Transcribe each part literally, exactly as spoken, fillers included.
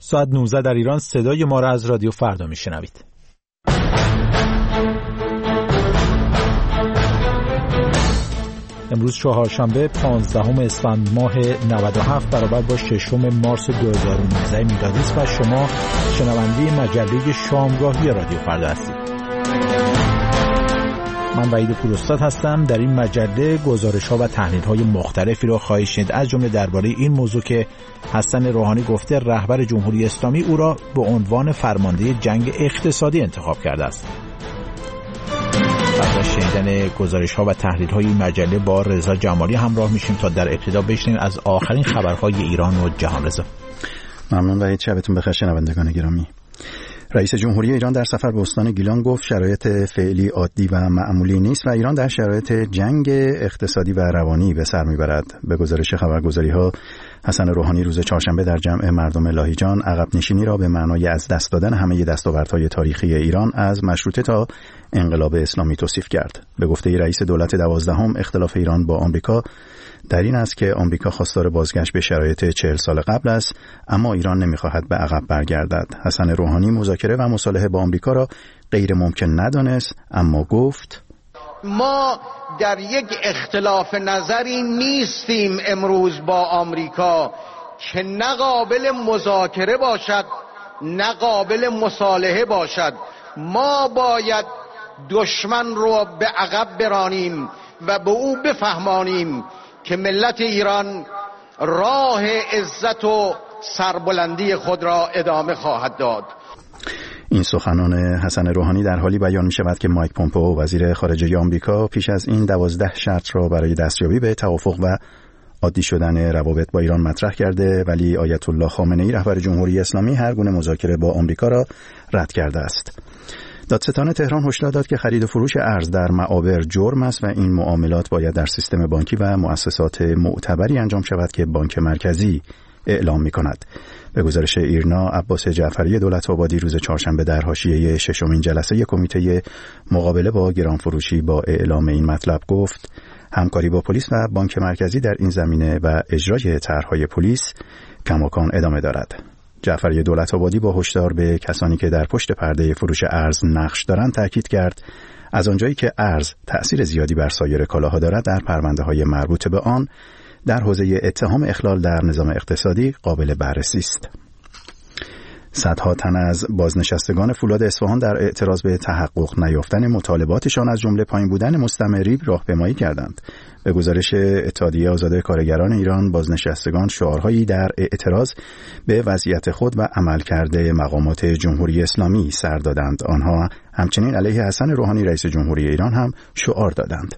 ساعت نوزده در ایران صدای ما را از رادیو فردا میشنوید. امروز چهارشنبه پانزدهم اسفند ماه نود و هفت برابر با ششم مارس دو هزار و نوزده میلادی است و شما شنونده مجله شامگاهی رادیو فردا هستید. من وحید پوراستاد هستم. در این مجله گزارش‌ها و تحلیل‌های مختلفی را خواهید شنید، از جمله درباره این موضوع که حسن روحانی گفته رهبر جمهوری اسلامی او را به عنوان فرمانده جنگ اقتصادی انتخاب کرده است. بعد از شنیدن گزارش‌ها و تحلیل‌های این مجله با رضا جمالی همراه میشیم تا در ابتدا بشنویم از آخرین خبرهای ایران و جهان. رضا ممنون و شبتون بخیر شنوندگان گرامی. رئیس جمهوری ایران در سفر به استان گیلان گفت شرایط فعلی عادی و معمولی نیست و ایران در شرایط جنگ اقتصادی و روانی به سر میبرد. به گزارش خبرگزاری‌ها حسن روحانی روز چهارشنبه در جمع مردم لاهیجان عقب نشینی را به معنای از دست دادن همه دستاوردهای تاریخی ایران از مشروطه تا انقلاب اسلامی توصیف کرد. به گفته رئیس دولت دوازدهم اختلاف ایران با آمریکا در این است که آمریکا خواستار بازگشت به شرایط چهل سال قبل است، اما ایران نمی‌خواهد به عقب برگردد. حسن روحانی مذاکره و مصالحه با آمریکا را غیر ممکن ندانست، اما گفت ما در یک اختلاف نظری نیستیم امروز با آمریکا که نه قابل مذاکره باشد نه قابل مصالحه باشد. ما باید دشمن رو به عقب برانیم و به او بفهمانیم که ملت ایران راه عزت و سربلندی خود را ادامه خواهد داد. این سخنان حسن روحانی در حالی بیان می شود که مایک پومپئو وزیر خارجه آمریکا پیش از این دوازده شرط را برای دستیابی به توافق و عادی شدن روابط با ایران مطرح کرده، ولی آیت الله خامنه‌ای رهبر جمهوری اسلامی هر گونه مذاکره با آمریکا را رد کرده است. دادستان تهران هشدار داد که خرید و فروش ارز در معابر جرم است و این معاملات باید در سیستم بانکی و مؤسسات معتبری انجام شود که بانک مرکزی اعلام می کند. به گزارش ایرنا، عباس جعفری دولت‌آبادی روز چهارشنبه در حاشیه ششمین جلسه کمیته مقابله با گرانفروشی با اعلام این مطلب گفت همکاری با پلیس و بانک مرکزی در این زمینه و اجرای طرح‌های پلیس کماکان ادامه دارد. جعفری دولت‌آبادی با هشدار به کسانی که در پشت پرده فروش ارز نقش دارند تاکید کرد از آنجایی که ارز تأثیر زیادی بر سایر کالاها دارد در پرونده‌های مربوط به آن در حوزه اتهام اخلال در نظام اقتصادی قابل بررسی است. صدها تن از بازنشستگان فولاد اصفهان در اعتراض به تحقق نیافتن مطالباتشان از جمله پایین بودن مستمری راهپیمایی کردند. به گزارش اتحادیه آزاد کارگران ایران، بازنشستگان شعارهایی در اعتراض به وضعیت خود و عملکرد مقامات جمهوری اسلامی سر دادند. آنها همچنین علیه حسن روحانی رئیس جمهوری ایران هم شعار دادند.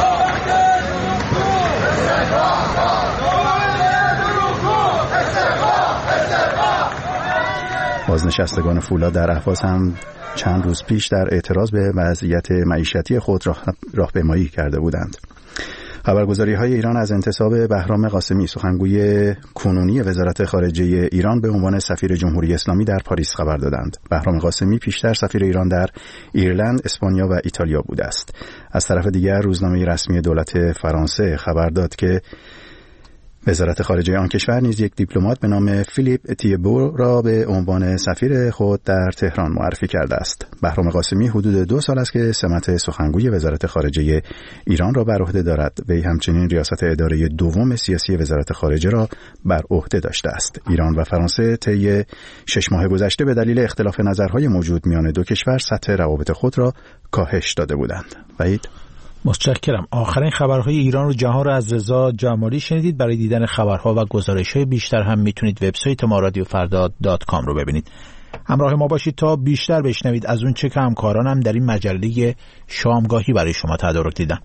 بازنشستگان فولاد در اهواز هم چند روز پیش در اعتراض به وضعیت معیشتی خود راهپیمایی کرده بودند. خبرگزاری‌های ایران از انتصاب بهرام قاسمی، سخنگوی کنونی وزارت خارجه ایران، به عنوان سفیر جمهوری اسلامی در پاریس خبر دادند. بهرام قاسمی پیشتر سفیر ایران در ایرلند، اسپانیا و ایتالیا بوده است. از طرف دیگر روزنامه رسمی دولت فرانسه خبر داد که وزارت خارجه آن کشور نیز یک دیپلمات به نام فیلیپ تیبو را به عنوان سفیر خود در تهران معرفی کرده است. بهرام قاسمی حدود دو سال است که سمت سخنگوی وزارت خارجه ایران را بر عهده دارد. وی همچنین ریاست اداره دوم سیاسی وزارت خارجه را بر عهده داشته است. ایران و فرانسه طی شش ماه گذشته به دلیل اختلاف نظرهای موجود میان دو کشور سطح روابط خود را کاهش داده بودند. وحید متشکرم. آخرین خبرهای ایران و جهان را از رضا جمالی شنیدید. برای دیدن خبرها و گزارش‌های بیشتر هم میتونید وبسایت ما رادیو فردا دات کام رو ببینید. همراه ما باشید تا بیشتر بشنوید از اون چه که همکارانم در این مجله شامگاهی برای شما تدارک دیدن.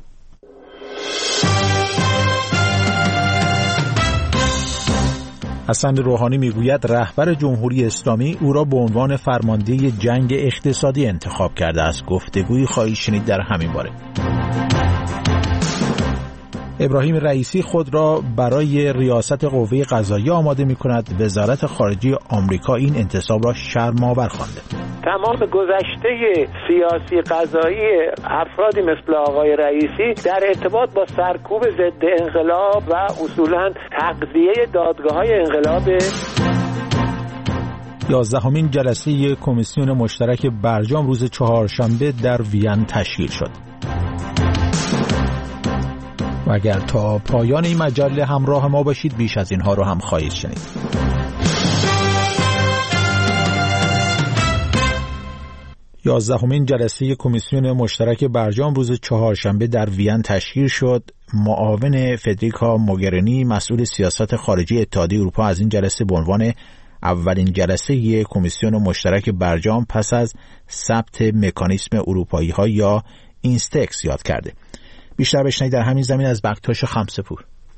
حسن روحانی میگوید رهبر جمهوری اسلامی او را به عنوان فرمانده جنگ اقتصادی انتخاب کرده است. گفتگویی خواهید شنید در همین باره. ابراهیم رئیسی خود را برای ریاست قوه قضاییه آماده می کند. وزارت خارجه آمریکا این انتصاب را شرم‌آور خوانده. تمام گذشته سیاسی قضایی افرادی مثل آقای رئیسی در ارتباط با سرکوب ضد انقلاب و اصولاً تقضیه دادگاه‌های انقلاب یازدهمین جلسه کمیسیون مشترک برجام روز چهارشنبه در وین تشکیل شد. و اگر تا پایان این مجله همراه ما باشید بیش از اینها رو هم خواهید شنید. یازدهمین جلسه کمیسیون مشترک برجام روز چهارشنبه در وین تشکیل شد. معاون فدریکا موگرینی مسئول سیاست خارجی اتحادیه اروپا از این جلسه به عنوان اولین جلسه کمیسیون مشترک برجام پس از ثبت مکانیزم اروپایی ها یا اینستکس یاد کرده. بیشتر بشنوید در همین زمین از بکتاش خمسه‌پور.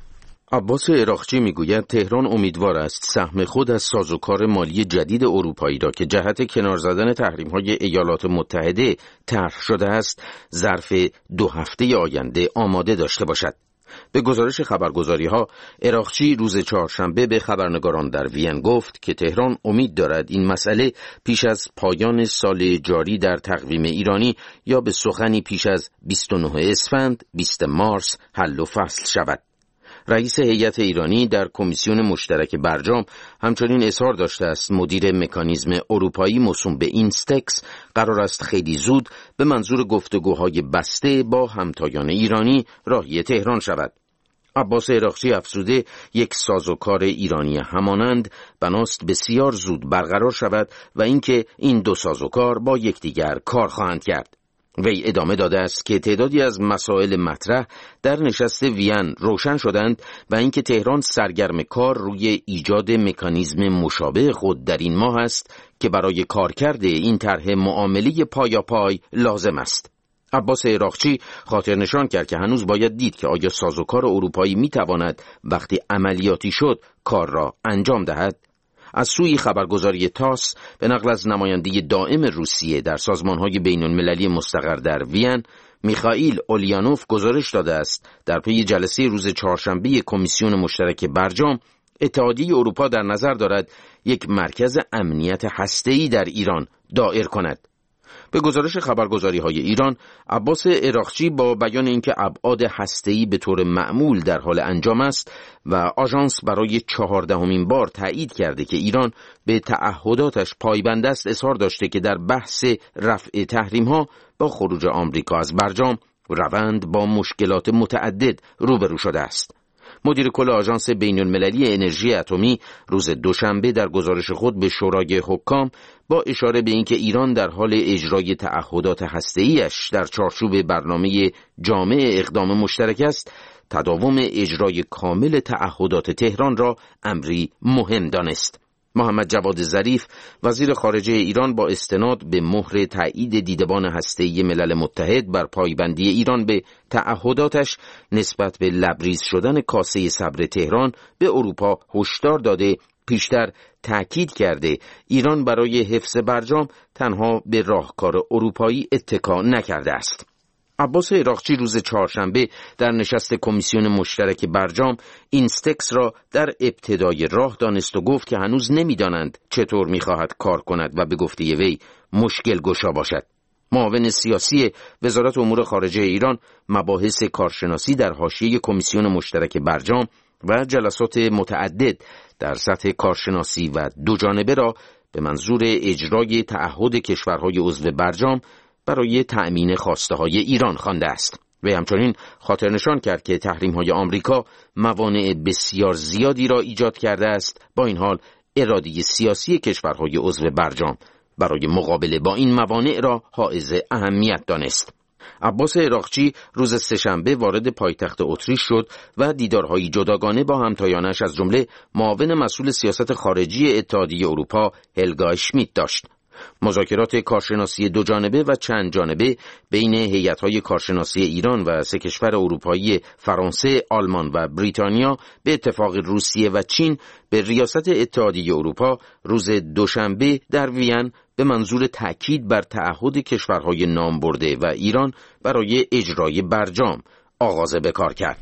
عباس عراقچی میگوید تهران امیدوار است سهم خود از سازوکار مالی جدید اروپایی را که جهت کنار زدن تحریم‌های ایالات متحده طرح شده است ظرف دو هفته آینده آماده داشته باشد. به گزارش خبرگزاری‌ها، عراقچی روز چهارشنبه به خبرنگاران در وین گفت که تهران امید دارد این مسئله پیش از پایان سال جاری در تقویم ایرانی یا به سخنی پیش از بیست و نه اسفند بیست مارس حل و فصل شود. رئیس هیئت ایرانی در کمیسیون مشترک برجام همچنین اظهار داشته است مدیر مکانیزم اروپایی موسوم به اینستکس قرار است خیلی زود به منظور گفتگوهای بسته با همتایان ایرانی راهی تهران شود. عباس عراقچی افزوده یک سازوکار ایرانی همانند بناست بسیار زود برقرار شود و اینکه این دو سازوکار با یکدیگر کار خواهند کرد. وی ادامه داده است که تعدادی از مسائل مطرح در نشست وین روشن شدند و اینکه تهران سرگرم کار روی ایجاد مکانیزم مشابه خود در این ماه است که برای کارکرد این طرح معامله پایاپای لازم است. عباس عراقچی خاطر نشان کرد که هنوز باید دید که آیا سازوکار اروپایی میتواند وقتی عملیاتی شد کار را انجام دهد. از سوی خبرگزاری تاس به نقل از نماینده دائم روسیه در سازمان‌های بین‌المللی مستقر در وین، میخائیل اولیانوف گزارش داده است در پی جلسه روز چهارشنبه کمیسیون مشترک برجام، اتحادیه اروپا در نظر دارد یک مرکز امنیت هسته‌ای در ایران دایر کند. به گزارش خبرگزاری‌های ایران، عباس عراقچی با بیان اینکه ابعاد هسته‌ای به طور معمول در حال انجام است و آژانس برای چهاردهمین بار تایید کرده که ایران به تعهداتش پایبند است، اظهار داشته که در بحث رفع تحریم‌ها با خروج آمریکا از برجام روند با مشکلات متعدد روبرو شده است. مدیر کل آژانس بین‌المللی انرژی اتمی روز دوشنبه در گزارش خود به شورای حکام با اشاره به اینکه ایران در حال اجرای تعهدات هسته‌ایش در چارچوب برنامه جامع اقدام مشترک است، تداوم اجرای کامل تعهدات تهران را امری مهم دانست. محمد جواد ظریف وزیر خارجه ایران با استناد به مهر تایید دیدبان هسته‌ای ملل متحد بر پایبندی ایران به تعهداتش نسبت به لبریز شدن کاسه صبر تهران به اروپا هشدار داده، پیشتر تأکید کرده ایران برای حفظ برجام تنها به راهکار اروپایی اتکا نکرده است. عباس عراقچی روز چهارشنبه در نشست کمیسیون مشترک برجام اینستکس را در ابتدای راه دانست و گفت که هنوز نمی‌دانند چطور می‌خواهد کار کند و به گفته وی مشکل گشا باشد. معاون سیاسی وزارت امور خارجه ایران مباحث کارشناسی در حاشیه کمیسیون مشترک برجام و جلسات متعدد در سطح کارشناسی و دو جانبه را به منظور اجرای تعهد کشورهای عضو برجام برای تأمین خواسته های ایران خوانده است. و همچنین خاطر نشان کرد که تحریم های آمریکا موانع بسیار زیادی را ایجاد کرده است، با این حال اراده سیاسی کشورهای عضو برجام برای مقابله با این موانع را حائز اهمیت دانست. عباس عراقچی روز سه‌شنبه وارد پایتخت اتریش شد و دیدارهای جداگانه با همتایانش از جمله معاون مسئول سیاست خارجی اتحادیه اروپا هلگا اشمیت داشت. مذاکرات کارشناسی دو جانبه و چند جانبه بین هیئت‌های کارشناسی ایران و سه کشور اروپایی فرانسه، آلمان و بریتانیا به اتفاق روسیه و چین به ریاست اتحادیه اروپا روز دوشنبه در وین به منظور تأکید بر تعهد کشورهای نامبرده و ایران برای اجرای برجام آغاز به کار کرد.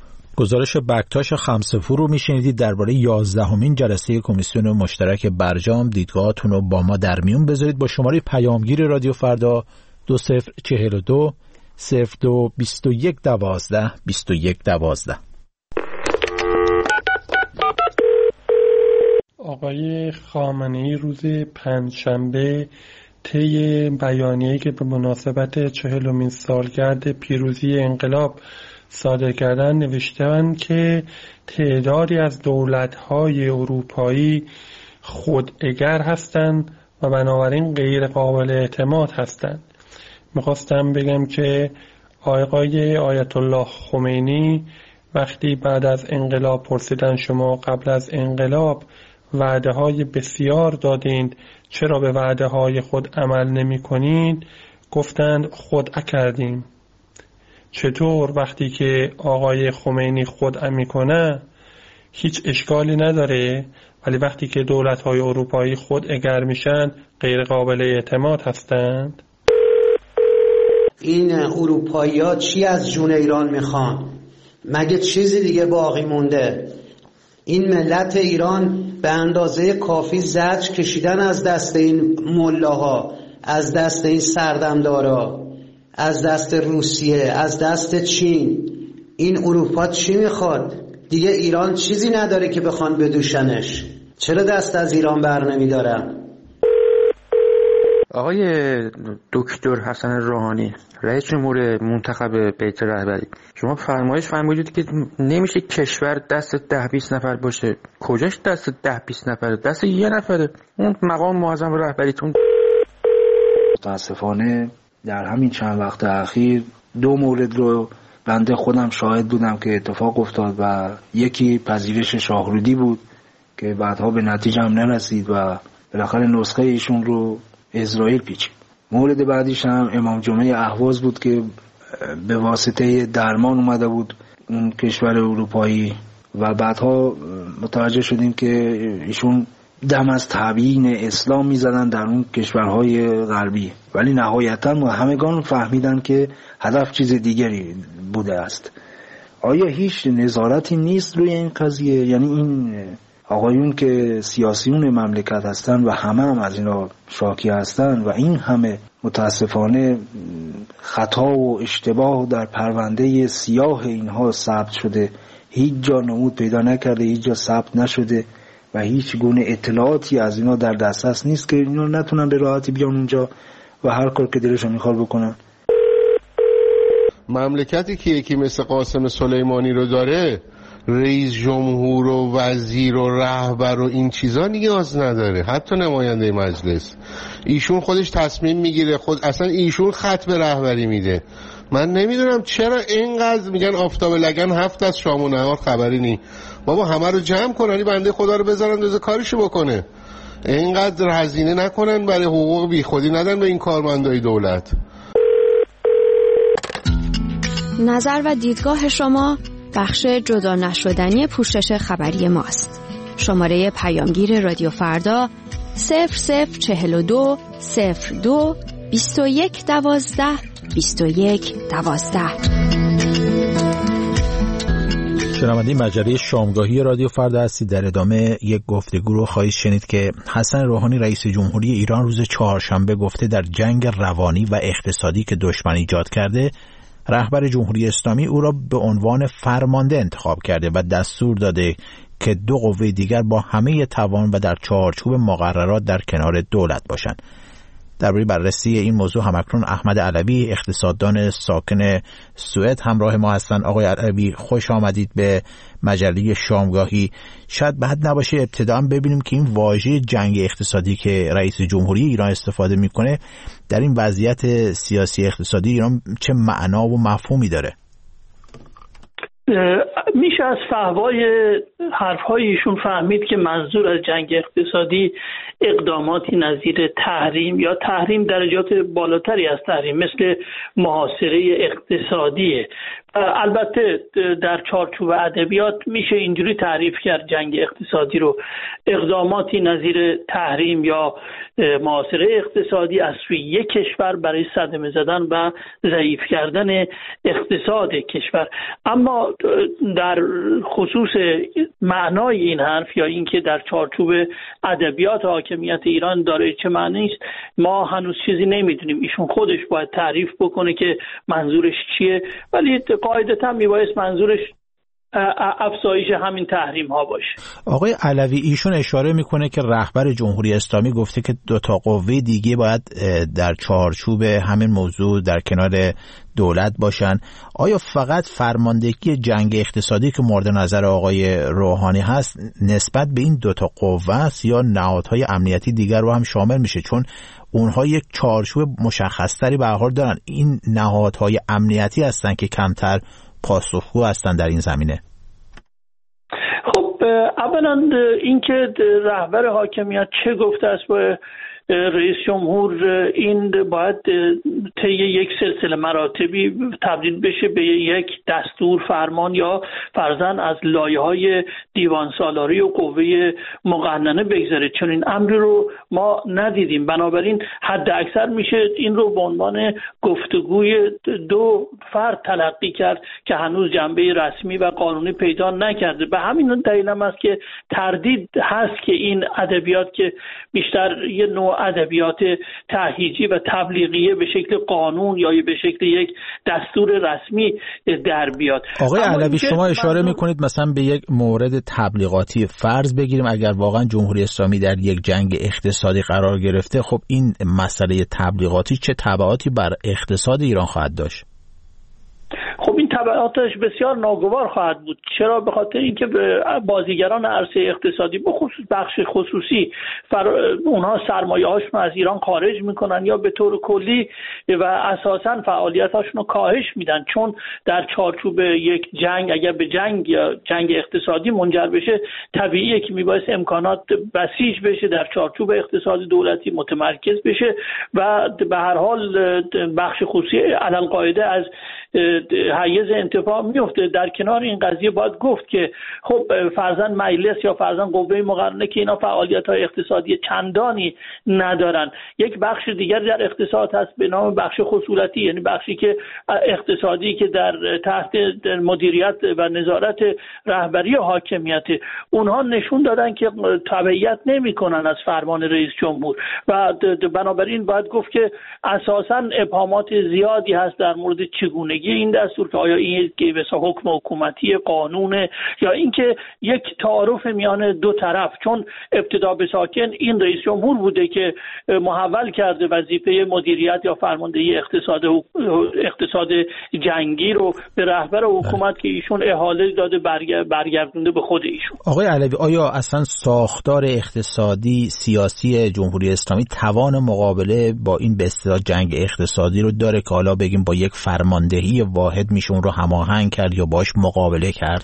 گزارش بکتاش خمسه‌پور رو میشنیدید درباره یازدهمین جلسه کمیسیون مشترک برجام. دیدگاهاتون رو با ما در میون بذارید با شماره پیامگیر رادیو فردا دو صفر چهل و دو صفر دو بیست و یک دوازده بیست و یک دوازده. آقای خامنه‌ای روز پنجشنبه طی بیانیه‌ای که به مناسبت چهلمین سالگرد پیروزی انقلاب صادر کردن نوشتند که تعدادی از دولت‌های اروپایی خوداگر هستند و بنابراین غیر قابل اعتماد هستند. میخواستم بگم که آقای آیت الله خمینی وقتی بعد از انقلاب پرسیدن شما قبل از انقلاب وعده های بسیار دادید، چرا به وعده های خود عمل نمی کنید؟ گفتند خودع کردیم. چطور وقتی که آقای خمینی خودع می کنه هیچ اشکالی نداره، ولی وقتی که دولت های اروپایی خوداگر میشن غیر قابل اعتماد هستند؟ این اروپایی ها چی از جون ایران میخوان؟ مگه چیزی دیگه باقی مونده؟ این ملت ایران به اندازه کافی زجر کشیدن از دست این ملاها، از دست این سردمدارا، از دست روسیه، از دست چین. این اروپا چی میخواد؟ دیگه ایران چیزی نداره که بخوان بدوشنش. چرا دست از ایران بر نمیدارن؟ آقای دکتر حسن روحانی رئیس جمهور منتخب بیت رهبری، شما فرمایش فرمودید که نمیشه کشور دست ده بیست نفر باشه. کجاش دست ده بیست نفره؟ دست یه نفره، اون مقام معظم رهبریتون. متاسفانه در همین چند وقت اخیر دو مورد رو بنده خودم شاهد بودم که اتفاق افتاد و یکی پذیرش شاهرودی بود که بعدها به نتیجه هم نرسید و بالاخره نسخه ایشون رو اسرائیل پیچید. مورد بعدیش هم امام جمعه اهواز بود که به واسطه درمان اومده بود اون کشور اروپایی و بعدها متوجه شدیم که ایشون دم از تبیین اسلام میزدن در اون کشورهای غربی، ولی نهایتا همگان فهمیدن که هدف چیز دیگری بوده است. آیا هیچ نظارتی نیست روی این قضیه؟ یعنی این آقایون که سیاسیون مملکت هستن و همه هم از اینا شاکی هستن و این همه متاسفانه خطا و اشتباه در پرونده سیاه اینها ثبت شده، هیچ جا نمود پیدا نکرده، هیچ جا ثبت نشده و هیچ گونه اطلاعاتی از اینا در دسترس نیست که اینا نتونن به راحتی بیان اونجا و هر کار که دلشون میخواد بکنن. مملکتی که یکی مثل قاسم سلیمانی رو داره، رئیس جمهور و وزیر و رهبر و این چیزا نیاز نداره، حتی نماینده مجلس. ایشون خودش تصمیم میگیره، خود اصلا ایشون خط به رهبری میده. من نمیدونم چرا اینقدر میگن آفتاب لگن هفت از شام و نهار خبری نی. بابا همه رو جمع کنن، بنده خدا رو بذارن روز کارشو بکنه. اینقدر هزینه نکنن برای حقوق بی خودی ندن به این کارمندای دولت. نظر و دیدگاه شما بخش جدا نشدنی پوشش خبری ماست. شماره پیامگیر رادیو فردا صفر صفر چهل و دو صفر دو بیست و یک دوازده بیست و یک دوازده. شنونده مجله شامگاهی رادیو فردا هستید. در ادامه یک گفتگو رو خواهید شنید که حسن روحانی رئیس جمهوری ایران روز چهارشنبه گفته در جنگ روانی و اقتصادی که دشمن ایجاد کرده، رهبر جمهوری اسلامی او را به عنوان فرمانده انتخاب کرده و دستور داده که دو قوه دیگر با همه توان و در چارچوب مقررات در کنار دولت باشند. درباره بررسی این موضوع همکنون احمد علوی اقتصاددان ساکن سوئد همراه ما هستند. آقای علوی خوش آمدید به مجله شامگاهی. شاید بد نباشه ابتداً ببینیم که این واژه جنگ اقتصادی که رئیس جمهوری ایران استفاده میکنه در این وضعیت سیاسی اقتصادی ایران چه معنا و مفهومی داره؟ میشه از فحوای حرفهای ایشون فهمید که منظور از جنگ اقتصادی اقداماتی نظیر تحریم یا تحریم درجات بالاتری از تحریم مثل محاصره اقتصادیه. البته در چارچوب ادبیات میشه اینجوری تعریف کرد جنگ اقتصادی رو، اقداماتی نظیر تحریم یا محاصره اقتصادی از سوی یک کشور برای صدمه زدن و ضعیف کردن اقتصاد کشور. اما در خصوص معنای این حرف یا اینکه در چارچوب ادبیات حاکمیت ایران داره چه معنی است، ما هنوز چیزی نمیدونیم. ایشون خودش باید تعریف بکنه که منظورش چیه، ولی قاعدتا میبایست منظورش افزایش همین تحریم ها باشه. آقای علوی ایشون اشاره میکنه که رهبر جمهوری اسلامی گفته که دو تا قوه دیگه باید در چارچوب همین موضوع در کنار دولت باشن. آیا فقط فرماندهی جنگ اقتصادی که مورد نظر آقای روحانی هست نسبت به این دو تا قوه است یا نهادهای امنیتی دیگر رو هم شامل میشه؟ چون اونها یک چارچوب مشخصتری به هر حال دارن. این نهادهای امنیتی هستن که کمتر پاسخگو هستن در این زمینه. خب اولا اینکه رهبر حاکمیت چه گفته است به رئیس جمهور، این باید طی یک سلسله مراتبی تبدیل بشه به یک دستور فرمان یا فرضاً از لایه‌های دیوان سالاری و قوه مقننه بگذره. چون این امری رو ما ندیدیم، بنابراین حد اکثر میشه این رو به عنوان گفتگوی دو فرد تلقی کرد که هنوز جنبه رسمی و قانونی پیدا نکرده. به همین دلیل هم است که تردید هست که این ادبیات که بیشتر یه نوع ادبیات تهییجی و تبلیغیه به شکل قانون یا به شکل یک دستور رسمی در بیاد. آقای علوی شما اشاره میکنید مثلا به یک مورد تبلیغاتی. فرض بگیریم اگر واقعا جمهوری اسلامی در یک جنگ اقتصادی قرار گرفته، خب این مسئله تبلیغاتی چه تبعاتی بر اقتصاد ایران خواهد داشت؟ خب این تبعاتش بسیار ناگوار خواهد بود. چرا؟ به خاطر اینکه بازیگران عرصه اقتصادی به خصوص بخش خصوصی فر... اونها سرمایه‌هاشون از ایران خارج میکنن یا به طور کلی و اساساً فعالیتاشون رو کاهش میدن، چون در چارچوب یک جنگ اگر به جنگ یا جنگ اقتصادی منجر بشه طبیعیه که میبایست امکانات بسیج بشه، در چارچوب اقتصاد دولتی متمرکز بشه و به هر حال بخش خصوصی علالقاعده از حیز انتفاع میفته. در کنار این قضیه باید گفت که خب فرضاً مجلس یا فرضاً قوه مقننه که اینا فعالیت‌های اقتصادی چندانی ندارن، یک بخش دیگر در اقتصاد هست به نام بخش خصولتی، یعنی بخشی که اقتصادی که در تحت مدیریت و نظارت رهبری حاکمیت، اونها نشون دادن که تبعیت نمی‌کنن از فرمان رئیس جمهور و بنابراین باید گفت که اساساً ابهامات زیادی هست در مورد چگونگی این دستور، که آیا این که به حکم حکومتی قانون یا اینکه یک تعارف میان دو طرف. چون ابتدا به ساکن این رئیس جمهور بوده که محول کرده وظیفه مدیریت یا فرماندهی اقتصاد اقتصاد جنگی رو به رهبر حکومت که ایشون احاله داده برگردونده به خود ایشون. آقای علوی آیا اصلا ساختار اقتصادی سیاسی جمهوری اسلامی توان مقابله با این به اصطلاح جنگ اقتصادی رو داره که حالا بگیم با یک فرماندهی واحد میشه اون رو هماهنگ کرد یا باش مقابله کرد؟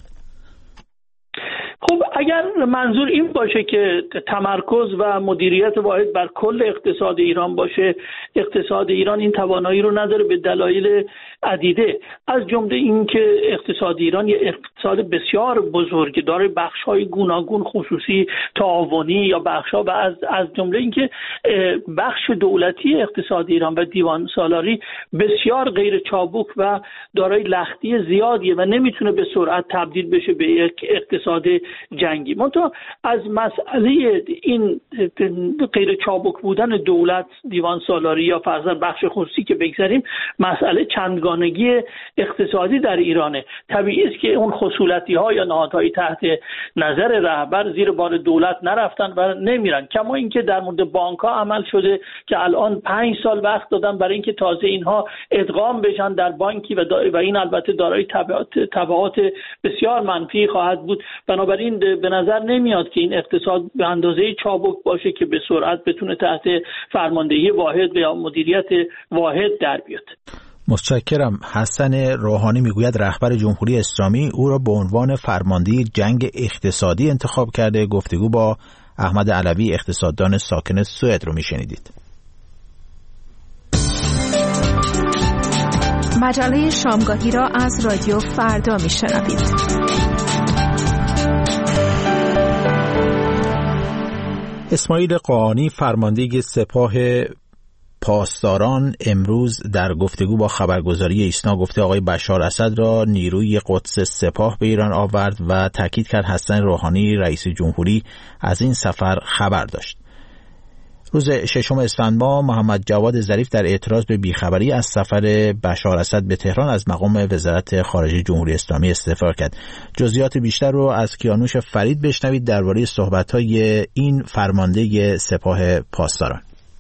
خب اگر منظور این باشه که تمرکز و مدیریت واحد بر کل اقتصاد ایران باشه، اقتصاد ایران این توانایی رو نداره به دلایل عدیده، از جمله این که اقتصاد ایران یه اقتصاد بسیار بزرگه، داره بخش‌های گوناگون خصوصی تعاونی یا بخش‌ها و از از جمله این که بخش دولتی اقتصاد ایران و دیوان سالاری بسیار غیر چابک و دارای لختی زیادیه و نمیتونه به سرعت تبدیل بشه به یک اقتصاد جنگی. منتها از مسئله این غیر چابک بودن دولت، دیوان سالاری یا فرضاً بخش خصوصی که بگذاریم، مسئله چندگانگی اقتصادی در ایرانه. طبیعی است که اون خصولتی ها یا نهادهای تحت نظر رهبر زیر بار دولت نرفتن و نمیرن. کما اینکه در مورد بانک ها عمل شده که الان پنج سال وقت دادن برای اینکه تازه اینها ادغام بشن در بانکی و, و این البته دارای تبعات تبعات بسیار منفی خواهد بود. بنابراین به نظر نمیاد که این اقتصاد به اندازه چابک باشه که به سرعت بتونه تحت فرماندهی واحد یا مدیریت واحد در بیاد. متشکرم. حسن روحانی میگوید رهبر جمهوری اسلامی او را به عنوان فرمانده جنگ اقتصادی انتخاب کرده. گفتگو با احمد علوی اقتصاددان ساکن سوئد رو میشنیدید. مجله شامگاهی را از رادیو فردا میشنوید. اسماعیل قاآنی فرمانده سپاه پاسداران امروز در گفتگو با خبرگزاری ایسنا گفته آقای بشار اسد را نیروی قدس سپاه به ایران آورد و تاکید کرد حسن روحانی رئیس جمهوری از این سفر خبر داشت. روز ششم اسفند ماه محمد جواد ظریف در اعتراض به بیخبری از سفر بشار اسد به تهران از مقام وزارت خارجه جمهوری اسلامی استعفا کرد. جزئیات بیشتر رو از کیانوش فرید بشنوید درباره صحبت‌های این فرمانده سپاه پاسداران.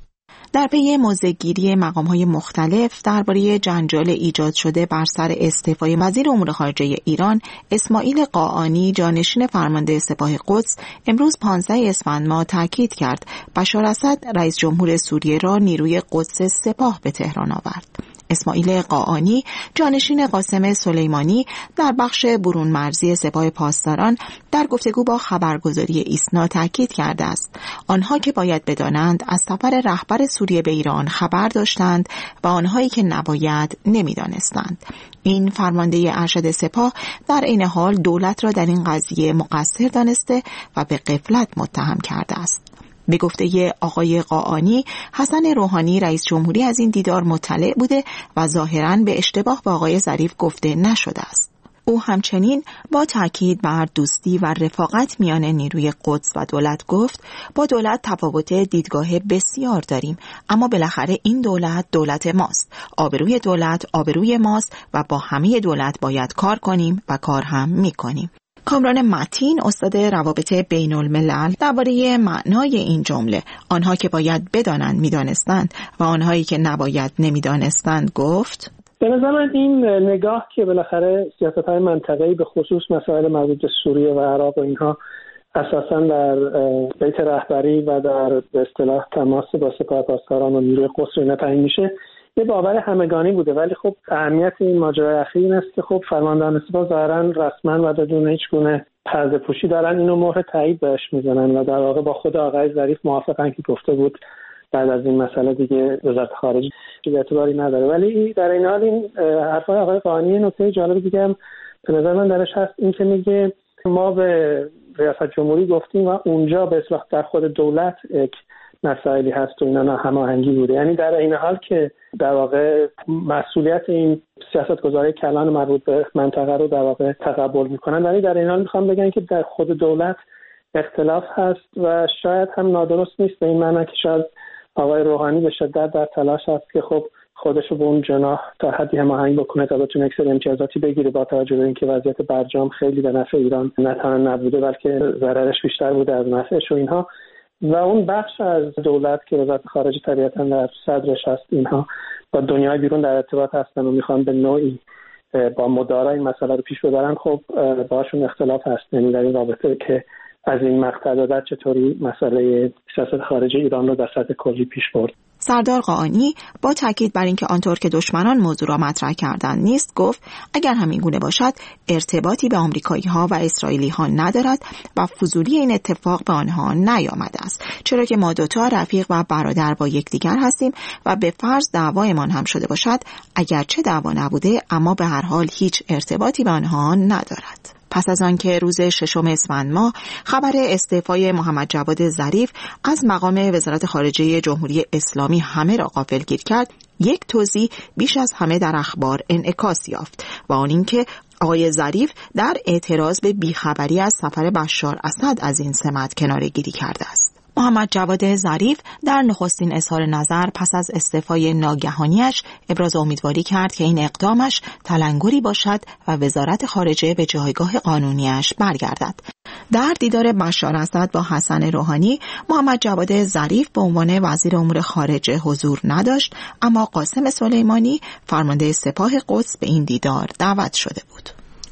در پی موضع‌گیری مقام‌های مختلف درباره جنجال ایجاد شده بر سر استعفای وزیر امور خارجه ایران اسماعیل قاآنی جانشین فرمانده سپاه قدس امروز پانزده اسفند ماه تاکید کرد بشار اسد رئیس جمهور سوریه را نیروی قدس سپاه به تهران آورد. اسماعیل قاآنی جانشین قاسم سلیمانی در بخش برون مرزی سپاه پاسداران در گفتگو با خبرگزاری ایسنا تاکید کرده است آنها که باید بدانند از سفر رهبر سوریه به ایران خبر داشتند و آنهایی که نباید نمیدانستند. این فرمانده ارشد سپاه در عین حال دولت را در این قضیه مقصر دانسته و به غفلت متهم کرده است. به گفته آقای قاآنی، حسن روحانی رئیس جمهوری از این دیدار مطلع بوده و ظاهراً به اشتباه با آقای ظریف گفته نشده است. او همچنین با تاکید بر دوستی و رفاقت میان نیروی قدس و دولت گفت با دولت تفاوت دیدگاه بسیار داریم، اما بالاخره این دولت دولت ماست. آبروی دولت آبروی ماست و با همه دولت باید کار کنیم و کار هم میکنیم. کامران متین استاد روابط بین الملل درباره معنای این جمله آنها که باید بدانند میدانستند و آنهایی که نباید نمیدانستند گفت به نظر من این نگاه که بالاخره سیاست‌های منطقه‌ای به خصوص مسائل مربوط به سوریه و عراق و اینها اساساً در بیت رهبری و در به اصطلاح تماس با سپاه پاسداران و نیروی قدس اینا تعیین میشه یه باور همگانی بوده، ولی خب اهمیت این ماجرای اخیر این است که خب فرماندهان سپاه ظاهراً رسما و بدون هیچ گونه پرده پوشی دارن اینو مهر تایید بهش میزنن و در واقع با خود آقای ظریف موافقن که گفته بود بعد از این مسئله دیگه وزارت خارجه اعتباری نداره. ولی در این حال این حرفای آقای قاآنی نکته جالب دیگه هم به نظر من درش هست، این که میگه ما به ریاست جمهوری گفتیم و اونجا به اصطلاح در خود دولت یک مسائلی هست و اینا ناهماهنگی بوده. یعنی در این حال که در واقع مسئولیت این سیاستگزاری کلان مربوط به منطقه رو در واقع تقبل میکنن، ولی در این حال میخوام بگن که در خود دولت اختلاف هست و شاید هم نادرست نیست به این معنی که شاید آقای روحانی به شدت در تلاش هست که خب خودش رو به اون جناح تا حدی هماهنگ بکنه تا بتونه یک سری امتیازاتی بگیره، با توجه به اینکه وضعیت برجام خیلی به نفع ایران نه تنها نبوده بلکه ضررش بیشتر بوده از نفعش و اینها، و اون بخش از دولت که وزارت خارجه طبیعتاً در صدرش هست اینها با دنیای بیرون در ارتباط هستن و میخوان به نوعی با مدارا این مسئله رو پیش ببرن، خب باشون اختلاف هست. یعنی در این رابطه که از این مقطع دولت چطوری مسئله سیاست خارجه ایران رو در سطح کلی پیش برد. سردار قاآنی با تاکید بر اینکه آنطور که دشمنان موضوع را مطرح کردند نیست گفت اگر همین گونه باشد ارتباطی به آمریکایی‌ها و اسرائیلی‌ها ندارد و فضولی این اتفاق به آنها نیامده است، چرا که ما دوتا رفیق و برادر با یکدیگر هستیم و به فرض دعوایمان هم شده باشد اگرچه دعوا نبوده اما به هر حال هیچ ارتباطی به آنها ندارد. پس از آن که روز ششم اسفند ماه خبر استعفای محمد جواد ظریف از مقام وزارت خارجه جمهوری اسلامی همه را غافلگیر کرد، یک توضیح بیش از همه در اخبار انعکاس یافت و آن اینکه آقای ظریف در اعتراض به بیخبری از سفر بشار اسد از این سمت کناره‌گیری کرده است. محمد جواد ظریف در نخستین اظهار نظر پس از استعفای ناگهانیش ابراز امیدواری کرد که این اقدامش تلنگری باشد و وزارت خارجه به جایگاه قانونیش برگردد. در دیدار بشار اسد با حسن روحانی، محمد جواد ظریف به عنوان وزیر امور خارجه حضور نداشت، اما قاسم سلیمانی فرمانده سپاه قدس به این دیدار دعوت شده بود.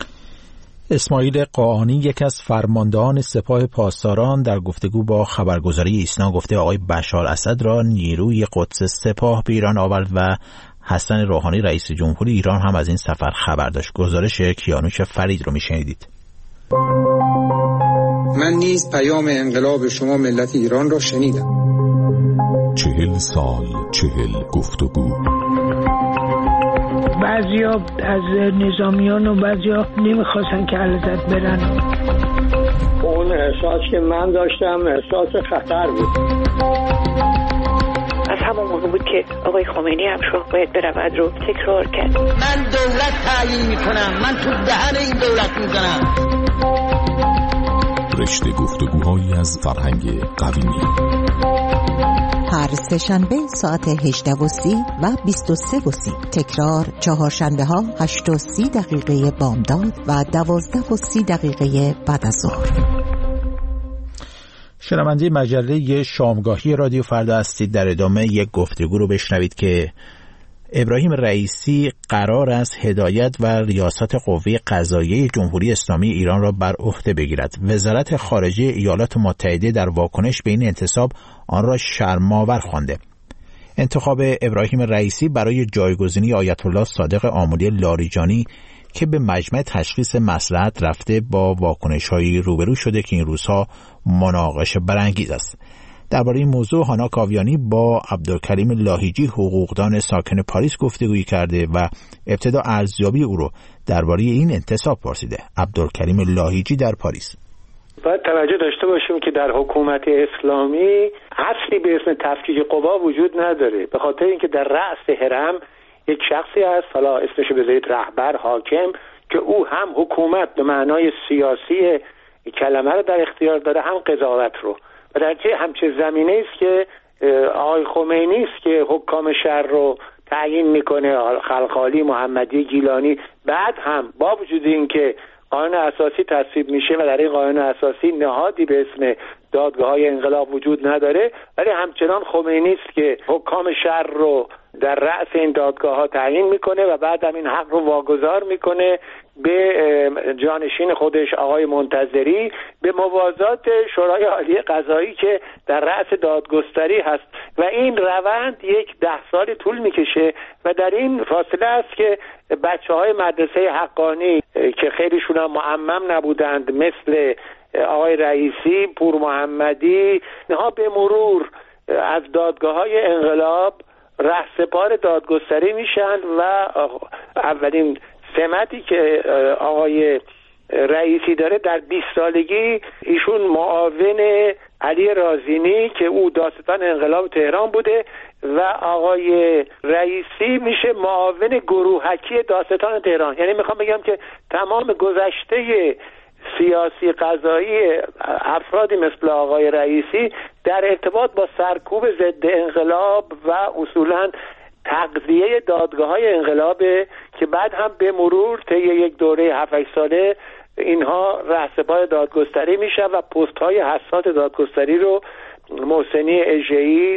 اسماعیل قاآنی یکی از فرماندهان سپاه پاسداران در گفتگو با خبرگزاری ایسنا گفته آقای بشار اسد را نیروی قدس سپاه به ایران آورد و حسن روحانی رئیس جمهور ایران هم از این سفر خبر داشت. گزارش کیانوش فرید رو میشنیدید. من نیز پیام انقلاب شما ملت ایران را شنیدم. چهل سال چهل گفتگو. بعضیا از نظامیان و بعضیا نمیخواستن که علازت برن. اون احساس که من داشتم احساس خطر بود. از همون موقع بود که آقای خمینی هم شاه باید برود رو تکرار کرد. من دولت تعیین میکنم، من تو دهن این دولت میزنم. رشته گفتگوهایی از فرهنگ قدیمی. سه‌شنبه ساعت هجده و سی و بیست و سه و سی. تکرار چهارشنبه ها هشت و سی دقیقه بامداد و دوازده و سی دقیقه بعد از ظهر. شنونده مجله شامگاهی رادیو فردا هستید. در ادامه یک گفتگو رو بشنوید که ابراهیم رئیسی قرار است هدایت و ریاست قوه قضاییه جمهوری اسلامی ایران را بر عهده بگیرد. وزارت خارجه ایالات متحده در واکنش به این انتصاب آن را شرم‌آور خوانده. انتخاب ابراهیم رئیسی برای جایگزینی آیت الله صادق آملی لاریجانی که به مجمع تشخیص مصلحت رفته با واکنش‌هایی روبرو شده که این روزها مناقشه برانگیز است. درباره این موضوع هانا کاویانی با عبدالکریم لاهیجی حقوقدان ساکن پاریس گفتگویی کرده و ابتدا ارزیابی او رو درباره این انتصاب پرسیده. عبدالکریم لاهیجی در پاریس: باید توجه داشته باشیم که در حکومت اسلامی اصلی به اسم تفکیک قوا وجود نداره، به خاطر اینکه در رأس هرم یک شخصی هست، حالا اسمش رو بذارید رهبر، حاکم، که او هم حکومت به معنای سیاسی کلمه رو در اختیار داره، هم قضاوت رو، و در چه همچه زمینه است که آقای خمینی است که حکام شهر رو تعیین میکنه، خلخالی، محمدی، گیلانی. بعد هم با وجود اینکه قانون اساسی تصویب میشه و در این قانون اساسی نهادی به اسم دادگاه‌های انقلاب وجود نداره، ولی همچنان خمینی است که حکام شهر رو در رأس این دادگاه‌ها تعیین میکنه و بعد هم این حق رو واگذار میکنه به جانشین خودش آقای منتظری به موازات شورای عالی قضایی که در رأس دادگستری هست، و این روند یک ده سال طول میکشه و در این فاصله است که بچه های مدرسه حقانی که خیلیشون هم معمم نبودند، مثل آقای رئیسی، پور محمدی، اینها به مرور از دادگاه های انقلاب رهسپار دادگستری میشن و اولین سمتی که آقای رئیسی داره در بیست سالگی ایشون معاون علی رازینی که او داستان انقلاب تهران بوده و آقای رئیسی میشه معاون گروهکی داستان تهران. یعنی میخوام بگم که تمام گذشته سیاسی قضایی افرادی مثل آقای رئیسی در ارتباط با سرکوب ضد انقلاب و اصولاً تغذیه دادگاه‌های انقلابه که بعد هم به مرور طی یک دوره هفت هشت ساله اینها رهسپار دادگستری میشن و پست‌های حساس دادگستری رو محسنی اژه‌ای،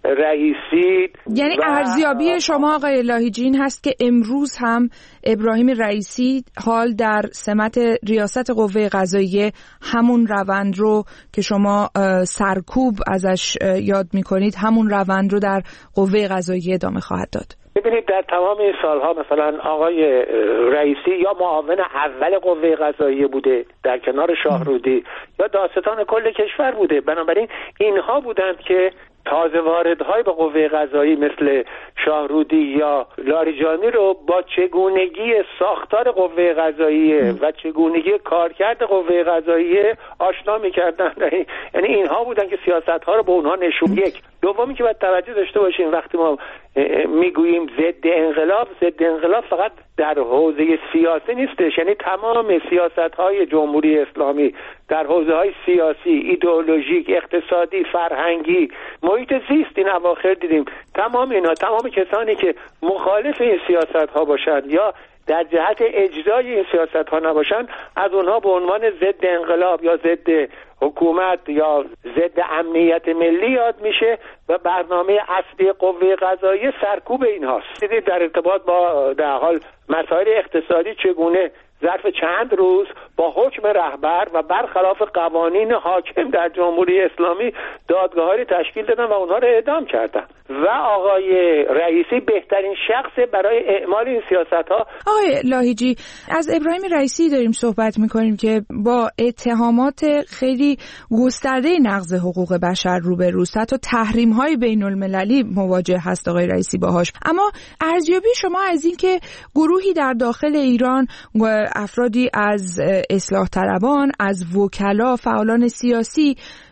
رئیسی. یعنی ارزیابی شما آقای لاهیجی این هست که امروز هم ابراهیم رئیسی حال در سمت ریاست قوه قضاییه همون روند رو که شما سرکوب ازش یاد میکنید، همون روند رو در قوه قضاییه ادامه خواهد داد؟ ببینید در تمام این سالها مثلا آقای رئیسی یا معاون اول قوه قضاییه بوده در کنار شاهرودی یا داستان کل کشور بوده، بنابراین اینها بودند که تازه واردهای به قوه قضایی مثل شاهرودی یا لاریجانی رو با چگونگی ساختار قوه قضاییه و چگونگی کارکرد قوه قضاییه آشنا می‌کردن. یعنی اینها بودن که سیاست‌ها رو به اونها نشون. یک دومی که باید توجه داشته باشیم وقتی ما میگوییم ضد انقلاب، ضد انقلاب فقط در حوزه سیاسی نیستش، یعنی تمام سیاست‌های جمهوری اسلامی در حوزه‌های سیاسی، ایدئولوژیک، اقتصادی، فرهنگی، محیط زیست، این اواخر دیدیم تمام اینا، تمام کسانی که مخالف این سیاست‌ها باشند یا در جهت اجرای این سیاست‌ها نباشند، از اونها به عنوان ضد انقلاب یا ضد حکومت یا ضد امنیت ملی یاد میشه و برنامه اصلی قوه قضاییه سرکوب اینهاست. دیدید در ارتباط با در حال مسائل اقتصادی چگونه ظرف چند روز با حکم رهبر و برخلاف قوانین حاکم در جمهوری اسلامی دادگاه‌هایی تشکیل دادن و اونها رو اعدام کردن و آقای رئیسی بهترین شخص برای اعمال این سیاست‌ها. آقای لاهیجی، از ابراهیم رئیسی داریم صحبت می‌کنیم که با اتهامات خیلی گسترده نقض حقوق بشر روبروست، حتی تحریم‌های بین‌المللی مواجه هست آقای رئیسی باهاش. اما ارزیابی شما از این که گروهی در داخل ایران، افرادی از اصلاح طلبان، از وکلا، فعالان سیاسی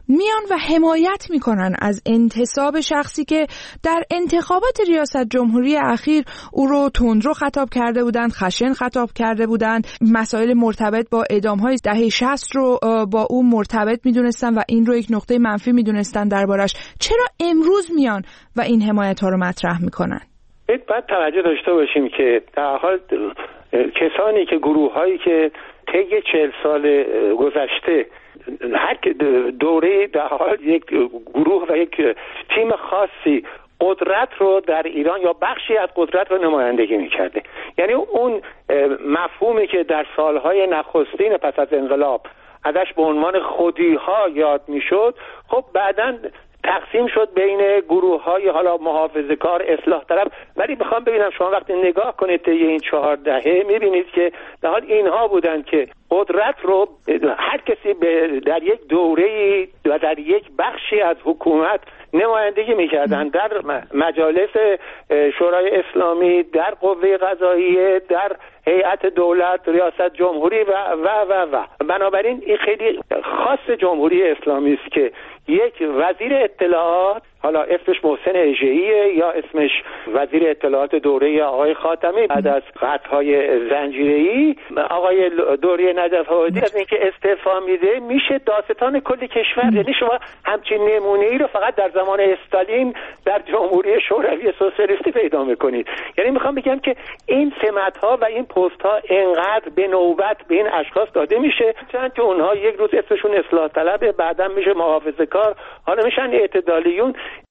میان و حمایت میکنن از انتصاب شخصی که در انتخابات ریاست جمهوری اخیر او رو تندرو خطاب کرده بودند، خشن خطاب کرده بودند، مسائل مرتبط با اعدام‌های دهه شصت رو با او مرتبط میدونستن و این رو یک نقطه منفی میدونستن دربارش. چرا امروز میان و این حمایت ها رو مطرح میکنن؟ باید توجه داشته باشیم که در حال کسانی که گروه‌هایی که طی چهل سال گذشته هر دوره در حال یک گروه و یک تیم خاصی قدرت رو در ایران یا بخشی از قدرت رو نمایندگی می‌کرده، یعنی اون مفهومی که در سالهای نخستین پس از انقلاب ازش به عنوان خودی‌ها یاد می‌شد، خب بعداً تقسیم شد بین گروه‌های حالا محافظه‌کار، اصلاح طلب. ولی میخوام ببینم شما وقتی نگاه کنید طی این چهار دهه می‌بینید که در حال اینها بودن که قدرت رو هر کسی در یک دوره‌ای و در یک بخشی از حکومت نمایندگی می‌کردن، در مجالس شورای اسلامی، در قوه قضاییه، در هیئت دولت، ریاست جمهوری و و و و بنابراین این خیلی خاص جمهوری اسلامی است که یک وزیر اطلاعات، حالا اسمش محسن اژه‌ایه یا اسمش وزیر اطلاعات دوره آقای خاتمی بعد از قطع‌های زنجیره‌ای، آقای دوری نجف هوادی از اینکه استعفا میده میشه داستان کل کشور. یعنی شما همچین نمونه‌ای رو فقط در زمان استالین در جمهوری شوروی سوسیالیستی پیدا میکنید. یعنی میخوام بگم که این سمت‌ها و این پست‌ها انقدر به نوبت به این اشخاص داده میشه چون که اونها یک روز اسمشون اصلاح طلبه، بعداً میشه محافظه‌کار، حالا میشن اعتدالیون.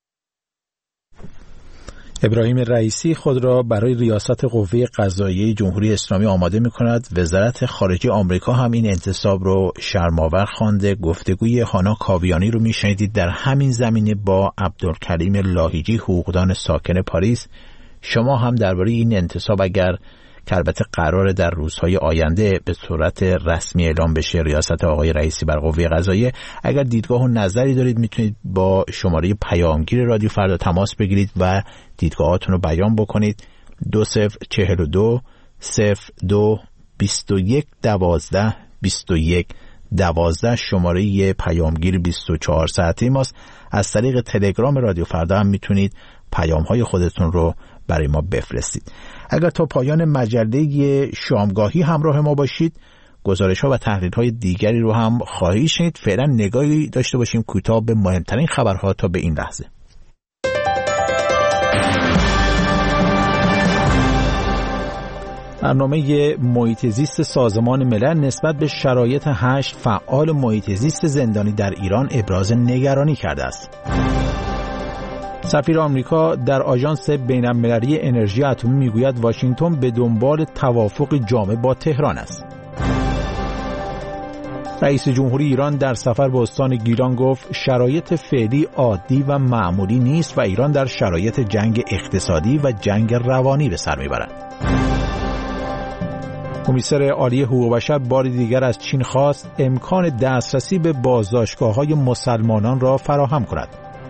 ابراهیم رئیسی خود را برای ریاست قوه قضاییه جمهوری اسلامی آماده می‌کند. وزارت خارجه آمریکا هم این انتصاب رو شرم‌آور خوانده. گفتگوی هانا کاویانی رو میشنیدید در همین زمینه با عبدالکریم لاهیجی، حقوقدان ساکن پاریس. شما هم درباره این انتصاب، اگر که البته قراره در روزهای آینده به صورت رسمی اعلام بشه ریاست آقای رئیسی بر قوه قضاییه، اگر دیدگاه و نظری دارید میتونید با شماره پیامگیر رادیو فردا تماس بگیرید و دیدگاهاتون رو بیان بکنید. دو صفر چهل و دو صفر دو بیست و یک دوازده بیست و یک دوازده شماره پیامگیر بیست و چهار ساعته ماست. از طریق تلگرام رادیو فردا هم میتونید پیام‌های خودتون رو برای ما بفرستید. اگر تا پایان مجله شامگاهی همراه ما باشید، گزارش‌ها و تحلیل‌های دیگری رو هم خواهید شنید. فعلا نگاهی داشته باشیم کوتاه به مهمترین خبرها تا به این لحظه. برنامه محیط زیست سازمان ملل نسبت به شرایط هشت فعال محیط زیست زندانی در ایران ابراز نگرانی کرده است. سفیر آمریکا در آژانس بین‌المللی انرژی اتمی میگوید واشنگتن به دنبال توافق جامع با تهران است. رئیس جمهوری ایران در سفر به استان گیلان گفت شرایط فعلی عادی و معمولی نیست و ایران در شرایط جنگ اقتصادی و جنگ روانی به سر میبرد. کمیسر عالی حقوق بشر بار دیگر از چین خواست امکان دسترسی به بازداشتگاه‌های مسلمانان را فراهم کند.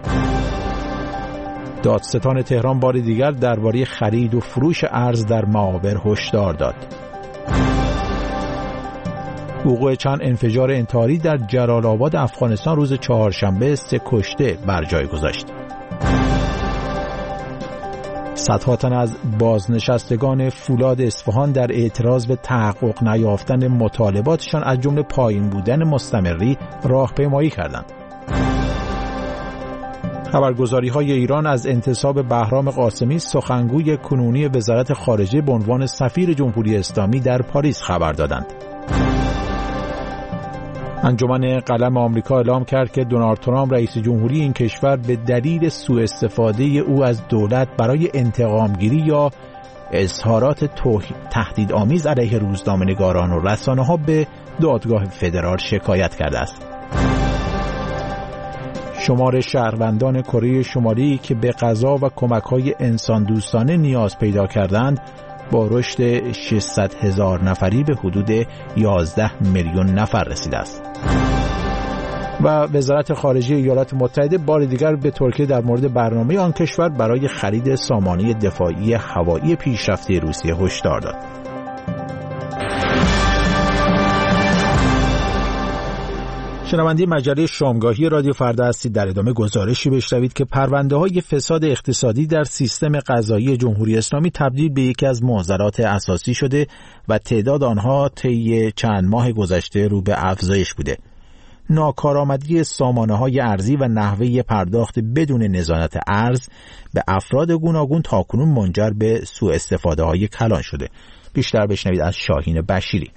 دادستان تهران بار دیگر درباره خرید و فروش ارز در معابر هشدار داد. وقوع چند انفجار انتحاری در جلال آباد افغانستان روز چهارشنبه سه کشته بر جای گذاشت. صدها تن از بازنشستگان فولاد اصفهان در اعتراض به تحقق نیافتن مطالباتشان از جمله پایین بودن مستمری راهپیمایی کردند. خبرگزاری‌های ایران از انتصاب بهرام قاسمی، سخنگوی کنونی وزارت خارجه به عنوان سفیر جمهوری اسلامی در پاریس خبر دادند. انجمن قلم آمریکا اعلام کرد که دونالد ترامپ رئیس جمهوری این کشور به دلیل سوء استفاده او از دولت برای انتقامگیری یا اظهارات تهدیدآمیز علیه روزنامه‌نگاران و رسانه‌ها به دادگاه فدرال شکایت کرده است. شمار شهروندان کره شمالی که به غذا و کمک‌های انسان دوستانه نیاز پیدا کردند با رشد ششصد هزار نفری به حدود یازده میلیون نفر رسیده است. و وزارت خارجه ایالات متحده بار دیگر به ترکیه در مورد برنامه آن کشور برای خرید سامانه دفاعی هوایی پیشرفته روسیه هشدار داد. شنونده مجله شامگاهی رادیو فردا هستید. در ادامه گزارشی بشنوید که پرونده‌های فساد اقتصادی در سیستم قضایی جمهوری اسلامی تبدیل به یکی از معضلات اساسی شده و تعداد آنها طی چند ماه گذشته رو به افزایش بوده. ناکارآمدی سامانه‌های ارزی و نحوه پرداخت بدون نظارت ارز به افراد گوناگون تاکنون منجر به سوء استفاده‌های کلان شده. بیشتر بشنوید از شاهین بشیری.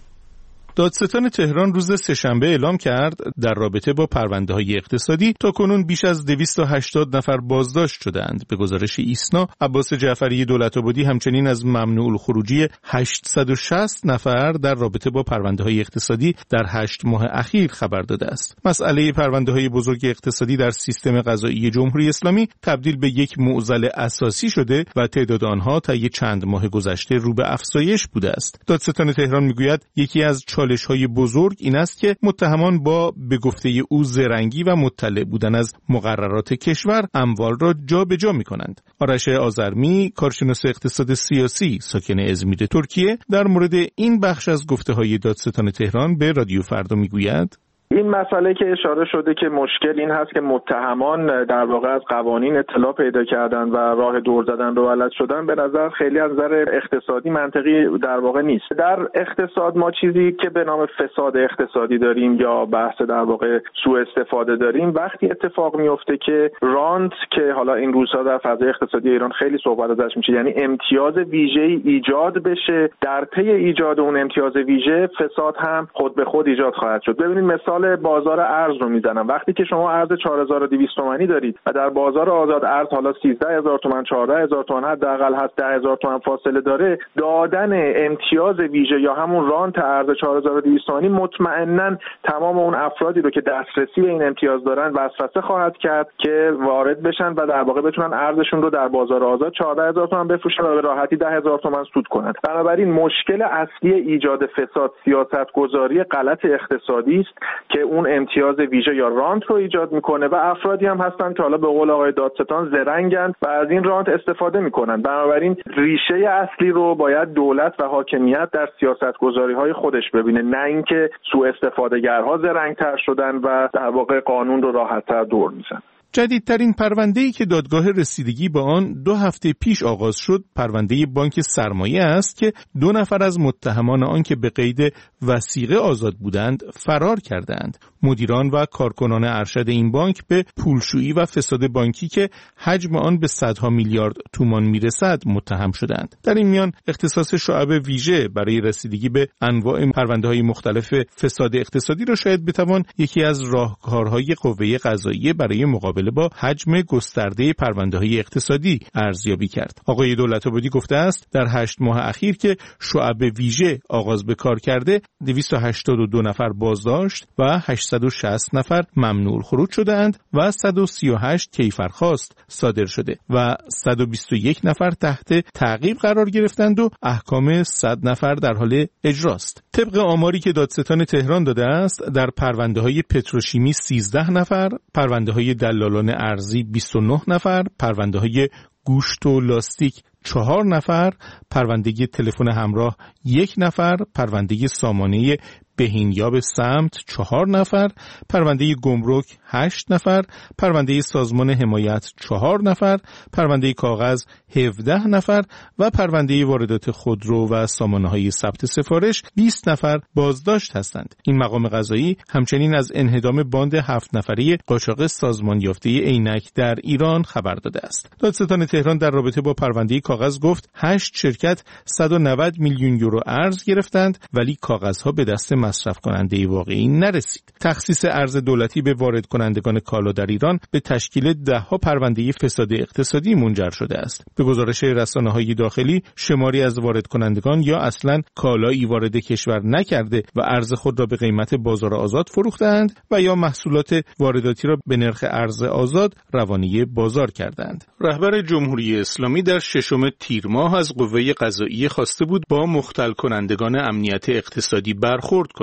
دادستان تهران روز سه‌شنبه اعلام کرد در رابطه با پرونده‌های اقتصادی تاکنون بیش از دویست و هشتاد نفر بازداشت شدند. به گزارش ایسنا، عباس جعفری دولت‌آبادی همچنین از ممنوع الخروجی هشتصد و شصت نفر در رابطه با پرونده‌های اقتصادی در هشت ماه اخیر خبر داده است. مسئله پرونده‌های بزرگ اقتصادی در سیستم قضایی جمهوری اسلامی تبدیل به یک معضل اساسی شده و تعداد آنها طی چند ماه گذشته رو به افزایش بوده است. دادستان تهران می‌گوید یکی از چالش‌های بزرگ این است که متهمان با به گفته او زرنگی و مطلع بودن از مقررات کشور اموال را جابجا می‌کنند. آرش آذرمی، کارشناس اقتصاد سیاسی ساکن ازمیر ترکیه، در مورد این بخش از گفته‌های دادستان تهران به رادیو فردا می‌گوید: این مسئله که اشاره شده که مشکل این هست که متهمان در واقع از قوانین اطلاع پیدا کردن و راه دور زدن رو بلد شدن، به نظر خیلی از نظر اقتصادی منطقی در واقع نیست. در اقتصاد ما چیزی که به نام فساد اقتصادی داریم یا بحث در واقع سوء استفاده داریم وقتی اتفاق میفته که رانت، که حالا این روزها در فضای اقتصادی ایران خیلی صحبت ازش میشه، یعنی امتیاز ویژه‌ای ایجاد بشه، در پی ایجاد اون امتیاز ویژه فساد هم خود به خود ایجاد خواهد شد. ببینید مثال بازار ارز رو میزنم. وقتی که شما ارز چهار هزار و دویست تومانی دارید و در بازار آزاد ارز حالا سیزده هزار تومان، چهارده هزار تومان، حداقل هست ده هزار تومان فاصله داره، دادن امتیاز ویژه یا همون رانت ارز چهار هزار و دویست تومانی مطمئناً تمام اون افرادی رو که دسترسی به این امتیاز دارن وسوسه خواهد کرد که وارد بشن و در واقع بتونن ارزشون رو در بازار آزاد چهارده هزار تومان بفروشن و به راحتی ده هزار تومان سود کنن. بنابراین مشکل اصلی ایجاد فساد سیاست‌گذاری غلط اقتصادی است که اون امتیاز ویژه یا رانت رو ایجاد میکنه و افرادی هم هستن که حالا به قول آقای دادستان زرنگن و از این رانت استفاده میکنن. بنابراین ریشه اصلی رو باید دولت و حاکمیت در سیاست‌گذاری‌های خودش ببینه، نه اینکه سوء استفاده‌گرها زرنگ‌تر شدن و در واقع قانون رو راحت‌تر دور میزنن. جدیدترین پرونده‌ای که دادگاه رسیدگی با آن دو هفته پیش آغاز شد، پرونده بانک سرمایه است که دو نفر از متهمان آن که به قید وثیقه آزاد بودند فرار کردند. مدیران و کارکنان ارشد این بانک به پولشویی و فساد بانکی که حجم آن به صدها میلیارد تومان میرسد متهم شدند. در این میان اختصاص شعب ویژه برای رسیدگی به انواع پرونده‌های مختلف فساد اقتصادی را شاید بتوان یکی از راهکارهای قوه قضاییه برای مقابله با حجم گسترده پرونده‌های اقتصادی ارزیابی کرد. آقای دولت‌آبادی گفته است در هشت ماه اخیر که شعب ویژه آغاز به کار کرده، دویست و هشتاد و دو نفر بازداشت و هشتصد و شصت نفر ممنوع خروج شده‌اند و صد و سی و هشت کیفرخواست صادر شده و صد و بیست و یک نفر تحت تعقیب قرار گرفتند و احکام صد نفر در حال اجراست. طبق آماری که دادستان تهران داده است، در پرونده‌های پتروشیمی سیزده نفر، پرونده‌های دلالان ارزی بیست و نه نفر، پرونده‌های گوشت و لاستیک چهار نفر، پرونده تلفن همراه یک نفر، پرونده سامانه بهینیاب سمت چهار نفر، پرونده گمرک هشت نفر، پرونده سازمان حمایت چهار نفر، پرونده کاغذ هفده نفر و پرونده واردات خودرو و سامانه‌های ثبت سفارش بیست نفر بازداشت هستند. این مقام قضایی همچنین از انهدام باند هفت نفره قاچاق سازمان یافته عینک در ایران خبر داده است. دادستان تهران در رابطه با پرونده کاغذ گفت هشت شرکت صد و نود میلیون یورو ارز گرفتند ولی کاغذها به دست مصرف کننده واقعی نرسید. تخصیص ارز دولتی به وارد کنندگان کالا در ایران به تشکیل ده‌ها پرونده فساد اقتصادی منجر شده است. به گزارش رسانه‌های داخلی، شماری از وارد کنندگان یا اصلاً کالایی وارد کشور نکرده و ارز خود را به قیمت بازار آزاد فروختند و یا محصولات وارداتی را به نرخ ارز آزاد روانه بازار کردند. رهبر جمهوری اسلامی در ششم تیر ماه از قوه قضاییه خواسته بود با مختل کنندگان امنیت اقتصادی برخورد کند.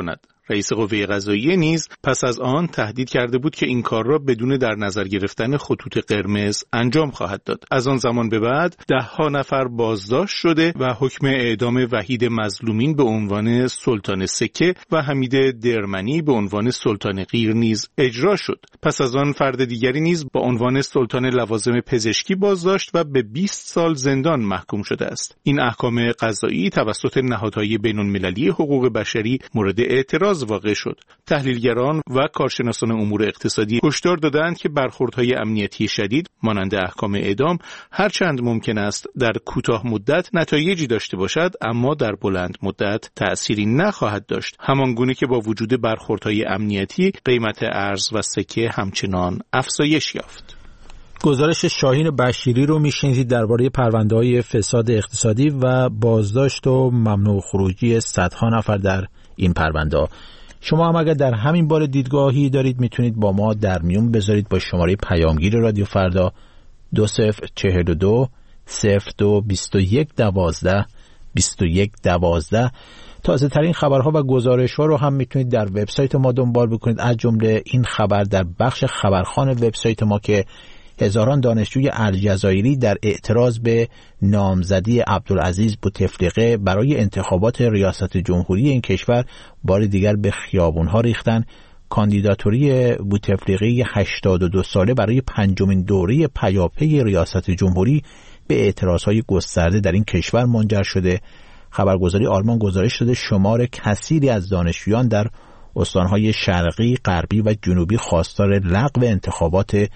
رئیس قوه قضاییه نیز پس از آن تهدید کرده بود که این کار را بدون در نظر گرفتن خطوط قرمز انجام خواهد داد. از آن زمان به بعد ده ها نفر بازداشت شده و حکم اعدام وحید مظلومین به عنوان سلطان سکه و حمید درمنی به عنوان سلطان قیر نیز اجرا شد. پس از آن فرد دیگری نیز با عنوان سلطان لوازم پزشکی بازداشت و به بیست سال زندان محکوم شده است. این احکام قضایی توسط نهادهای بین‌المللی حقوق بشری مورد اعتراض واقع شد. تحلیلگران و کارشناسان امور اقتصادی هشدار دادند که برخوردهای امنیتی شدید مانند احکام اعدام هرچند ممکن است در کوتاه مدت نتایجی داشته باشد، اما در بلند مدت تأثیری نخواهد داشت. همانگونه که با وجود برخوردهای امنیتی قیمت ارز و سکه همچنان افزایش یافت. گزارش شاهین بشیری رو میشنید درباره پرونده‌های فساد اقتصادی و بازداشت و ممنوع خروجی صدها نفر در این پرونده. شما هم اگر در همین باره دیدگاهی دارید میتونید با ما در میون بذارید با شماره پیامگیر رادیو فردا دو صفر چهل و دو صفر دو بیست و یک دوازده بیست و یک دوازده. تازه ترین خبرها و گزارش ها رو هم میتونید در وبسایت ما دنبال بکنید، از جمله این خبر در بخش خبرخوان وبسایت ما که هزاران دانشجوی الجزایری در اعتراض به نامزدی عبدالعزیز بوتفلیقه برای انتخابات ریاست جمهوری این کشور بار دیگر به خیابونها ریختن. کاندیداتوری بوتفلیقه هشتاد و دو ساله برای پنجمین دوره پیاپی ریاست جمهوری به اعتراضهای گسترده در این کشور منجر شده. خبرگزاری آلمان گزارش داده شمار کثیری از دانشجویان در استانهای شرقی، غربی و جنوبی خواستار لغو انتخابات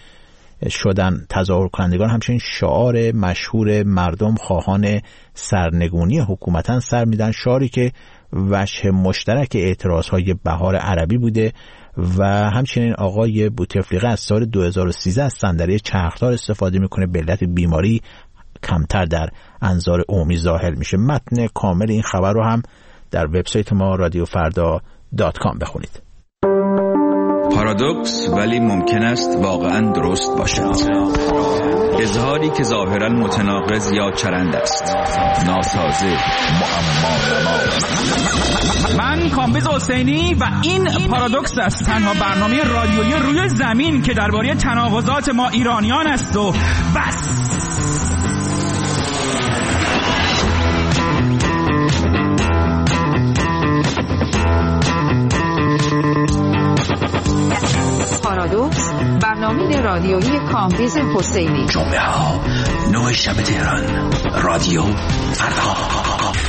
شدن. تظاهر کنندگان همچنین شعار مشهور مردم خواهان سرنگونی حکومتن سر میدن، شعاری که وجه مشترک اعتراضهای بهار عربی بوده و همچنین آقای بوتفلیقه از سال دو هزار و سیزده از صندلی چرخدار استفاده میکنه به علت بیماری کمتر در انظار عمومی ظاهر میشه. متن کامل این خبر رو هم در وبسایت ما رادیو فردا دات کام بخونید. پارادوکس ولی ممکن است واقعا درست باشد. اظهاری که ظاهرا متناقض یا چرند است، ناسازه، معما نما. من کامبیز حسینی و این پارادوکس است، تنها برنامه رادیویی روی زمین که درباره تناقضات ما ایرانیان است و بس. پارادوکس، برنامه رادیویی کامبیز حسینی. جمعه ها نه شب تهران، رادیو فردا.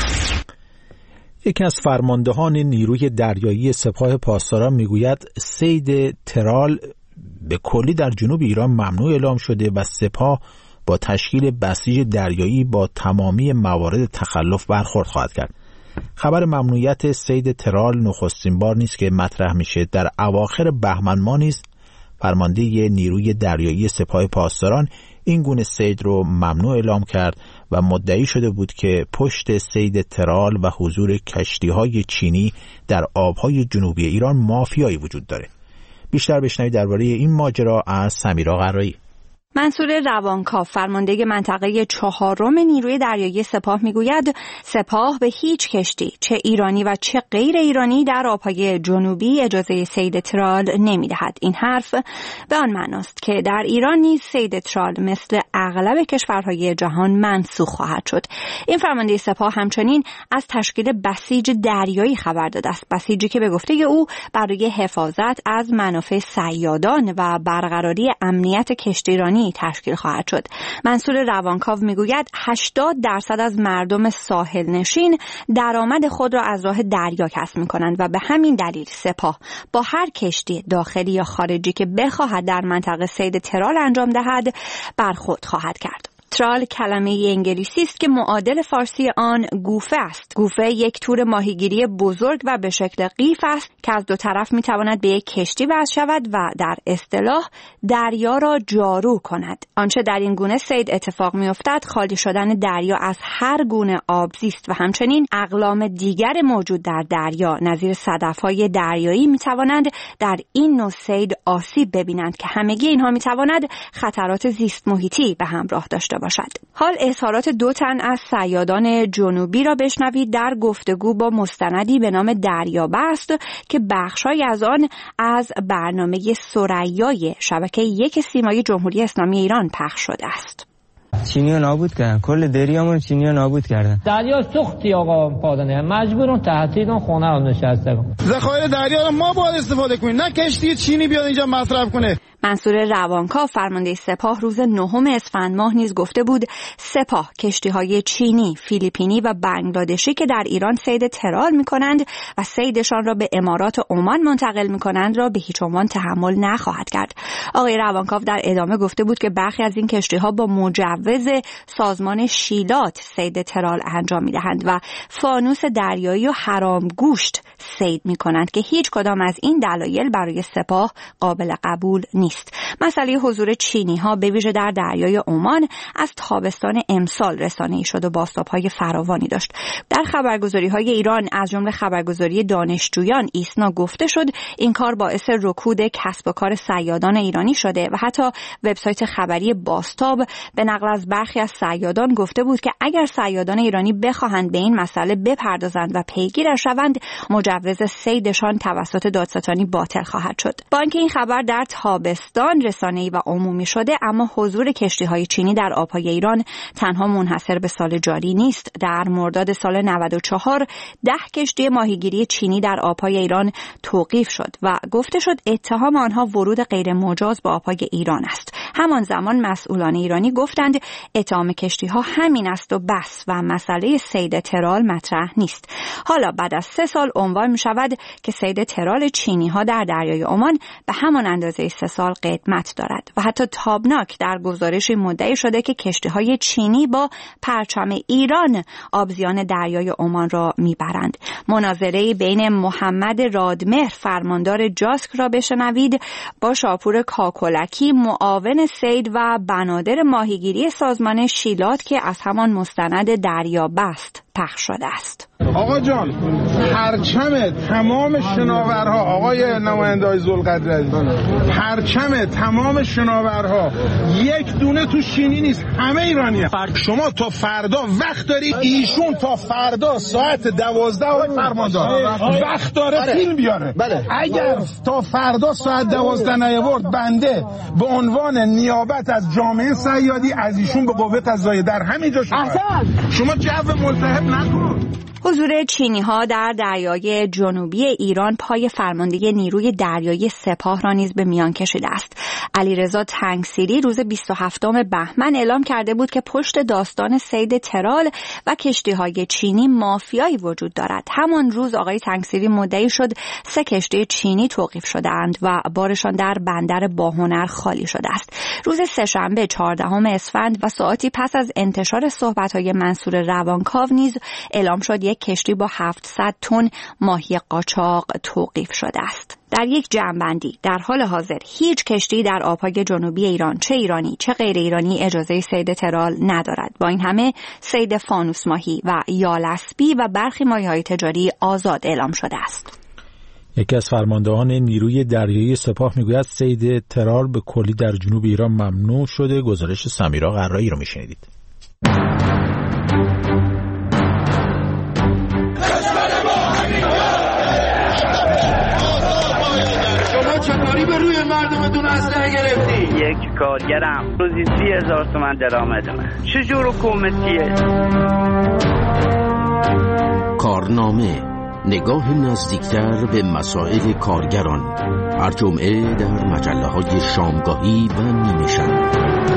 یکی از فرماندهان نیروی دریایی سپاه پاسداران میگوید صید ترال به کلی در جنوب ایران ممنوع اعلام شده و سپاه با تشکیل بسیج دریایی با تمامی موارد تخلف برخورد خواهد کرد. خبر ممنوعیت صید ترال نخستین بار نیست که مطرح میشه. در اواخر بهمن ماه نیز فرمانده نیروی دریایی سپاه پاسداران این گونه صید رو ممنوع اعلام کرد و مدعی شده بود که پشت صید ترال و حضور کشتی‌های چینی در آب‌های جنوبی ایران مافیایی وجود داره. بیشتر بشنوید درباره این ماجرا از سمیرا قرایی. منصور روانکاو فرمانده منطقه چهارم نیروی دریایی سپاه میگوید سپاه به هیچ کشتی چه ایرانی و چه غیر ایرانی در آبهای جنوبی اجازه صید ترال نمیدهد. این حرف به آن معناست که در ایران نیز صید ترال مثل اغلب کشورهای جهان منسوخ خواهد شد. این فرمانده سپاه همچنین از تشکیل بسیج دریایی خبر داده است، بسیجی که به گفته او برای حفاظت از منافع صیادان و برقراری امنیت کشتیرانی تشکیل خواهد شد. منصور روانکاو میگوید هشتاد درصد از مردم ساحل نشین درآمد خود را از راه دریا کسب می‌کنند و به همین دلیل سپاه با هر کشتی داخلی یا خارجی که بخواهد در منطقه صید ترال انجام دهد برخورد خواهد کرد. ترال کلمه انگلیسی است که معادل فارسی آن گوفه است. گوفه یک تور ماهیگیری بزرگ و به شکل قیف است که از دو طرف میتواند به یک کشتی وصل شود و در اصطلاح دریا را جارو کند. آنچه در این گونه صید اتفاق میافتد خالی شدن دریا از هر گونه آبزیست و همچنین اقلام دیگر موجود در دریا نظیر صدف‌های دریایی میتوانند در این نوع صید آسیب ببینند که همگی اینها میتواند خطرات زیست محیطی به همراه داشته باشد. باشد. حال اظهارات دو تن از صیادان جنوبی را بشنوید در گفتگو با مستندی به نام دریابست که بخش‌هایی از آن از برنامه ثریای شبکه یک سیمای جمهوری اسلامی ایران پخش شده است. چینی ها نابود کردن، کل دریامون چینی ها نابود کردن. دریا سوختی آقا پادانه، مجبورون تحتیدون خونه رو نشسته کن. ذخایر دریا رو ما باید استفاده کنیم، نه کشتی چینی بیاد اینجا مصرف کنه. منصور روانکاو فرمانده سپاه روز نهم اسفند ماه نیز گفته بود سپاه کشتی‌های چینی، فیلیپینی و بنگلادشی که در ایران صید ترال می‌کنند و صیدشان را به امارات عمان منتقل می‌کنند را به هیچ عنوان تحمل نخواهد کرد. آقای روانکاو در ادامه گفته بود که برخی از این کشتی‌ها با مجوز سازمان شیلات صید ترال انجام می‌دهند و فانوس دریایی و حرام گوشت صید می‌کنند که هیچ کدام از این دلایل برای سپاه قابل قبول نیست. مسئله حضور چینی ها به ویژه در دریای عمان از تابستان امسال رسانه‌ای شد و بازتاب‌های فراوانی داشت. در خبرگزاری‌های ایران از جمله خبرگزاری دانشجویان ایسنا گفته شد این کار باعث رکود کسب و کار صیادان ایرانی شده و حتی وبسایت خبری بازتاب به نقل از برخی از صیادان گفته بود که اگر صیادان ایرانی بخواهند به این مسئله بپردازند و پیگیرش شوند مجوز صیدشان توسط دادستانی باطل خواهد شد. با اینکه این خبر در تابستان رسانه‌ای و عمومی شده اما حضور کشتی‌های چینی در آب‌های ایران تنها منحصر به سال جاری نیست. در مرداد سال نود و چهار ده کشتی ماهیگیری چینی در آب‌های ایران توقیف شد و گفته شد اتهام آنها ورود غیر مجاز به آب‌های ایران است. همان زمان مسئولان ایرانی گفتند اتهام کشتی‌ها همین است و بس و مسئله صید ترال مطرح نیست. حالا بعد از سه سال عنوان می‌شود که صید ترال چینی‌ها در دریای عمان به همان اندازه سه سال قدمت دارد و حتی تابناک در گزارشی مدعی شده که کشتی‌های چینی با پرچم ایران آبزیان دریای عمان را میبرند. مناظره بین محمد رادمهر فرماندار جاسک را بشنوید با شاپور کاکلکی معاون صید و بنادر ماهیگیری سازمان شیلات که از همان مستند دریابست پخش شده است. آقا جان پرچم تمام شناورها، آقای نماینده ذوالقدر پرچم تمام شناورها یک دونه تو چینی نیست، همه ایرانیه. شما تا فردا وقت داری، ایشون تا فردا ساعت دوازده و فرماندار وقت داره فیلم بیاره. بله. اگر تا فردا ساعت دوازده نیاورد بنده به عنوان نیابت از جامعه صیادی از ایشون به قوه قضاییه در همین جا شما شما جو ملتهب نکن. حضور چینی‌ها در دریای جنوبی ایران پای فرماندهی نیروی دریایی سپاه را نیز به میان کشیده است. علیرضا تنگسیری روز بیست و هفتم بهمن اعلام کرده بود که پشت داستان صید ترال و کشتی‌های چینی مافیایی وجود دارد. همان روز آقای تنگسیری مدعی شد سه کشتی چینی توقیف شده‌اند و بارشان در بندر باهنر خالی شده است. روز سه‌شنبه چهاردهم اسفند و ساعتی پس از انتشار صحبت‌های منصور روانکاو نیز اعلام شد یک کشتی با هفتصد تن ماهی قاچاق توقیف شده است. در یک جمع‌بندی در حال حاضر هیچ کشتی در آب‌های جنوبی ایران چه ایرانی چه غیر ایرانی اجازه صید ترال ندارد. با این همه صید فانوس ماهی و یالسبی و برخی ماهی‌های تجاری آزاد اعلام شده است. یکی از فرماندهان نیروی دریایی سپاه میگوید صید ترال به کلی در جنوب ایران ممنوع شده. گزارش سمیرا قرایی رو میشنیدید. چطوری به روی مردمتون اسلحه گرفتی؟ یک کارگرم روزی سی هزار تومن درآمدمه. چه جور حکومتیه؟ کارنامه، نگاه نزدیکتر به مسائل کارگران، هر جمعه در مجله های شامگاهی و نیمه شب.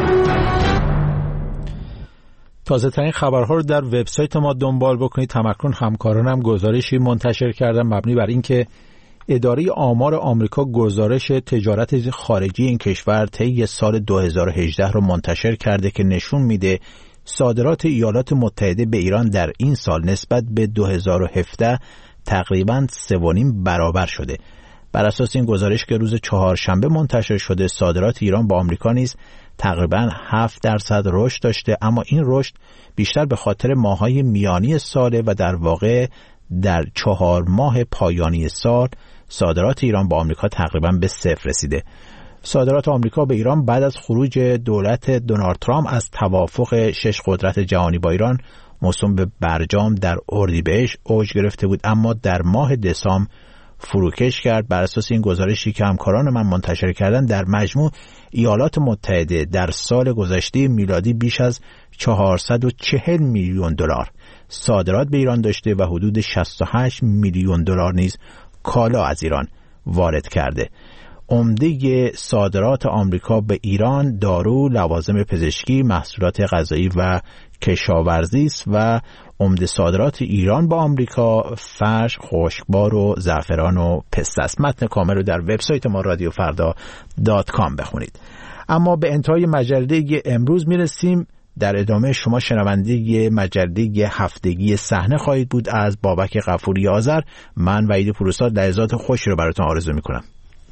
تازه ترین خبرها رو در وبسایت ما دنبال بکنید. تمکن همکارانم گزارشی منتشر کردن مبنی بر اینکه اداره آمار آمریکا گزارش تجارت خارجی این کشور طی سال دو هزار و هجده رو منتشر کرده که نشون میده صادرات ایالات متحده به ایران در این سال نسبت به دو هزار و هفده تقریباً سه و نیم برابر شده. بر اساس این گزارش که روز چهارشنبه منتشر شده صادرات ایران با آمریکا نیز تقریباً هفت درصد رشد داشته، اما این رشد بیشتر به خاطر ماه‌های میانی ساله و در واقع در چهار ماه پایانی سال صادرات ایران با آمریکا تقریباً به صفر رسیده. صادرات آمریکا به ایران بعد از خروج دولت دونالد ترامپ از توافق شش قدرت جهانی با ایران موسوم به برجام در اردیبهشت اوج گرفته بود، اما در ماه دسامبر فروکش کرد. بر اساس این گزارشی که همکاران من منتشر کردن، در مجموع ایالات متحده در سال گذشته میلادی بیش از چهارصد و چهل میلیون دلار صادرات به ایران داشته و حدود شصت و هشت میلیون دلار نیز کالا از ایران وارد کرده. عمده صادرات آمریکا به ایران دارو، لوازم پزشکی، محصولات غذایی و کشاورزی است و عمده صادرات ایران با آمریکا فرش، خشکبار و زعفران و پسته است. متن کامل رو در وبسایت ما رادیو فردا دات کام بخونید. اما به انتهای مجله امروز میرسیم. در ادامه شما شنونده مجله هفتگی صحنه خواهید بود از بابک غفوری آذر. من وحید پوروساد لحظات خوشی رو براتون آرزو میکنم.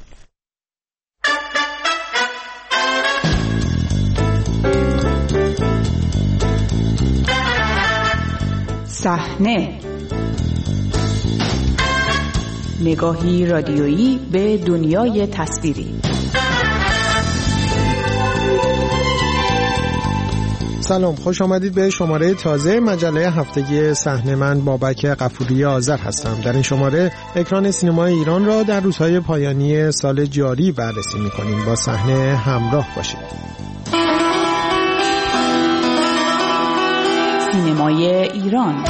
صحنه، نگاهی رادیویی به دنیای تصویری. سلام، خوش آمدید به شماره تازه مجله هفتگی صحنه. من بابک غفوری آذر هستم. در این شماره اکران سینمای ایران را در روزهای پایانی سال جاری بررسی می‌کنیم. با صحنه همراه باشید. سینمای ایران.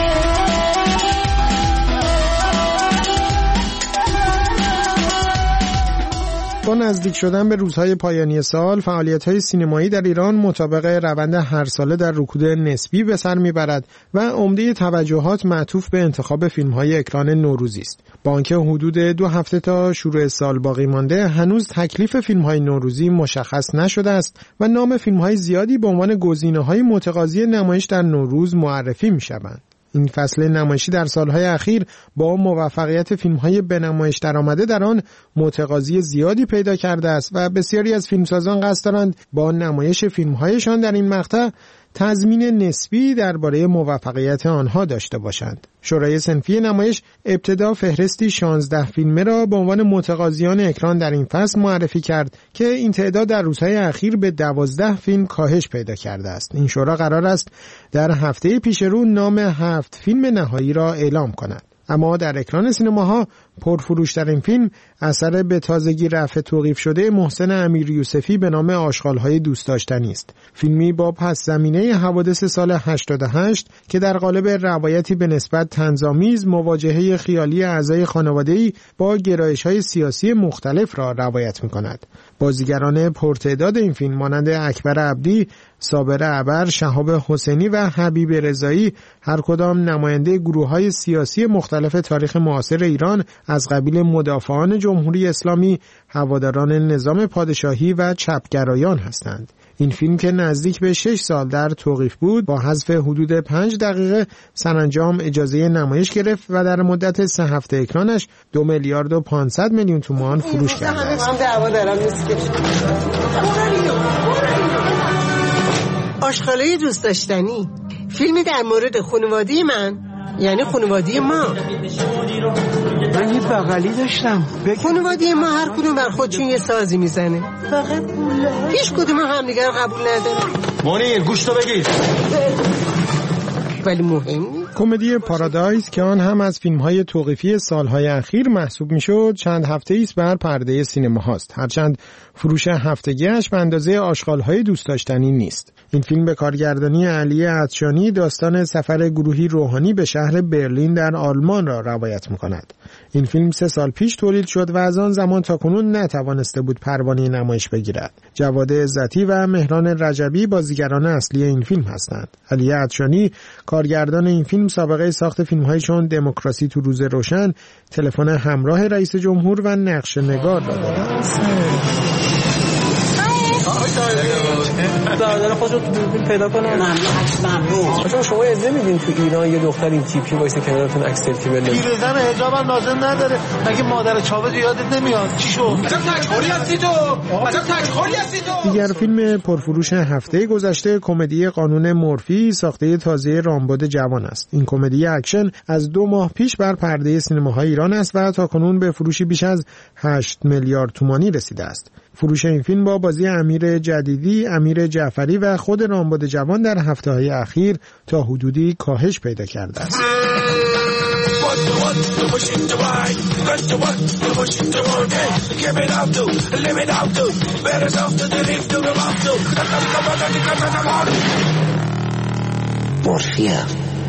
با نزدیک شدن به روزهای پایانی سال، فعالیت‌های سینمایی در ایران مطابق روند هر ساله در رکود نسبی به سر می‌برد و عمده توجهات معطوف به انتخاب فیلم‌های اکران نوروزی است. با آنکه حدود دو هفته تا شروع سال باقی مانده، هنوز تکلیف فیلم‌های نوروزی مشخص نشده است و نام فیلم‌های زیادی به عنوان گزینه‌های متقاضی نمایش در نوروز معرفی می‌شوند. این فصل نمایشی در سالهای اخیر با موفقیت فیلم‌های به نمایش درآمده در آن متقاضی زیادی پیدا کرده است و بسیاری از فیلمسازان قصد دارند با نمایش فیلم‌هایشان در این مقطع تضمین نسبی درباره موفقیت آنها داشته باشند. شورای صنفی نمایش ابتدا فهرستی شانزده فیلمه را به عنوان متقاضیان اکران در این فصل معرفی کرد که این تعداد در روزهای اخیر به دوازده فیلم کاهش پیدا کرده است. این شورا قرار است در هفته پیش رو نام هفت فیلم نهایی را اعلام کند. اما در اکران سینماها پرفروشترین فیلم اثر به تازگی رفع توقیف شده محسن امیر یوسفی به نام آشغال‌های دوست داشتنی است. فیلمی با پس زمینه حوادث سال هشتاد و هشت که در قالب روایتی به نسبت طنزآمیز مواجهه خیالی اعضای خانواده‌ای با گرایش‌های سیاسی مختلف را روایت می‌کند. بازیگران پرتعداد این فیلم مانند اکبر عبدی، صابر ابر، شهاب حسینی و حبیب رضایی هر کدام نماینده گروه‌های سیاسی مختلف تاریخ معاصر ایران از قبیل مدافعان جمهوری اسلامی، هواداران نظام پادشاهی و چپگرایان هستند. این فیلم که نزدیک به شش سال در توقیف بود، با حذف حدود پنج دقیقه سرانجام اجازه نمایش گرفت و در مدت سه هفته اکرانش دو میلیارد و پانصد میلیون تومان فروش کرده است. آشغالای دوست داشتنی، فیلمی در مورد خانواده من، یعنی خانواده ما. من یه بغلی داشتم. خانواده ما هر کدوم بر خودشون یه سازی میزنه. فقط هیچ کدوم هم دیگر قبول نداره. منیر گوش تو بگیر. ولی مهم کمدی پارادایز که آن هم از فیلم‌های توقیفی سالهای اخیر محسوب می‌شد، چند هفته ایست بر پرده سینما هاست. هرچند فروش هفتگیش به اندازه آشغال‌های دوست داشتنی نیست. این فیلم به کارگردانی علی عطشانی داستان سفر گروهی روحانی به شهر برلین در آلمان را روایت می‌کند. این فیلم سه سال پیش تولید شد و از آن زمان تاکنون نتوانسته بود پروانه نمایش بگیرد. جواد عزتی و مهران رجبی بازیگران اصلی این فیلم هستند. علی عطشانی کارگردان این فیلم سابقه ساخت فیلم‌های چون دموکراسی تو روز روشن، تلفن همراه رئیس جمهور و نقش نگار را دارد. داره خودشو تو دوربین پیدا کنه. ممنون، ممنون. شما شما اجازه میدین تو ایران یه دختر این تیپی وایسه کنارتون عکس سلفی بندازه؟ پیرزن حجابم لازم نداره. مگه مادر چاوز یادت نمیاد؟ چی شو؟ عجب تکخوری هستی تو. عجب تکخوری هستی تو. دیگر فیلم پرفروش هفته گذشته کمدی قانون مورفی ساخته تازه رامبد جوان است. این کمدی اکشن از دو ماه پیش بر پرده سینماهای ایران است و تاکنون به فروشی بیش از هشت میلیارد تومانی رسیده است. فروش این فیلم با بازی امیر جدیدی، امیر جعفری و خود رامبد جوان در هفته‌های اخیر تا حدودی کاهش پیدا کرده است. مورفیا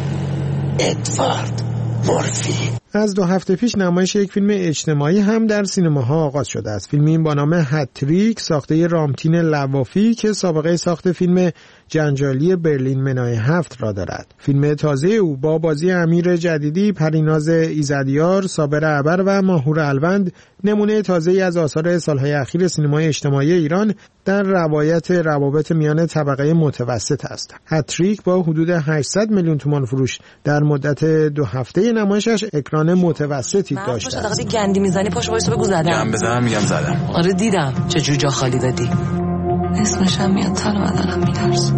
ادوارد مورفی. از دو هفته پیش نمایش یک فیلم اجتماعی هم در سینماها آغاز شده است. فیلمی با نام هتریک ساخته رامتین لوافی که سابقه ساخت فیلم جنجالی برلین منای هفت را دارد. فیلم تازه او با بازی امیر جدیدی، پریناز ایزدیار، صابر ابر و ماهور الوند نمونه تازه‌ای از آثار سالهای اخیر سینمای اجتماعی ایران در روایت روابط میان طبقه متوسط است. هتریک با حدود هشتصد میلیون تومان فروش در مدت دو هفته نمایشش اکران متوسطی داشته است. وقتی گندی میزنی پاشو وایس بگو زدم. گم بزنم میگم زدم. آره دیدم چه جور جا خالی دادی. اسمش هم میاد تن و بدنم میترسه.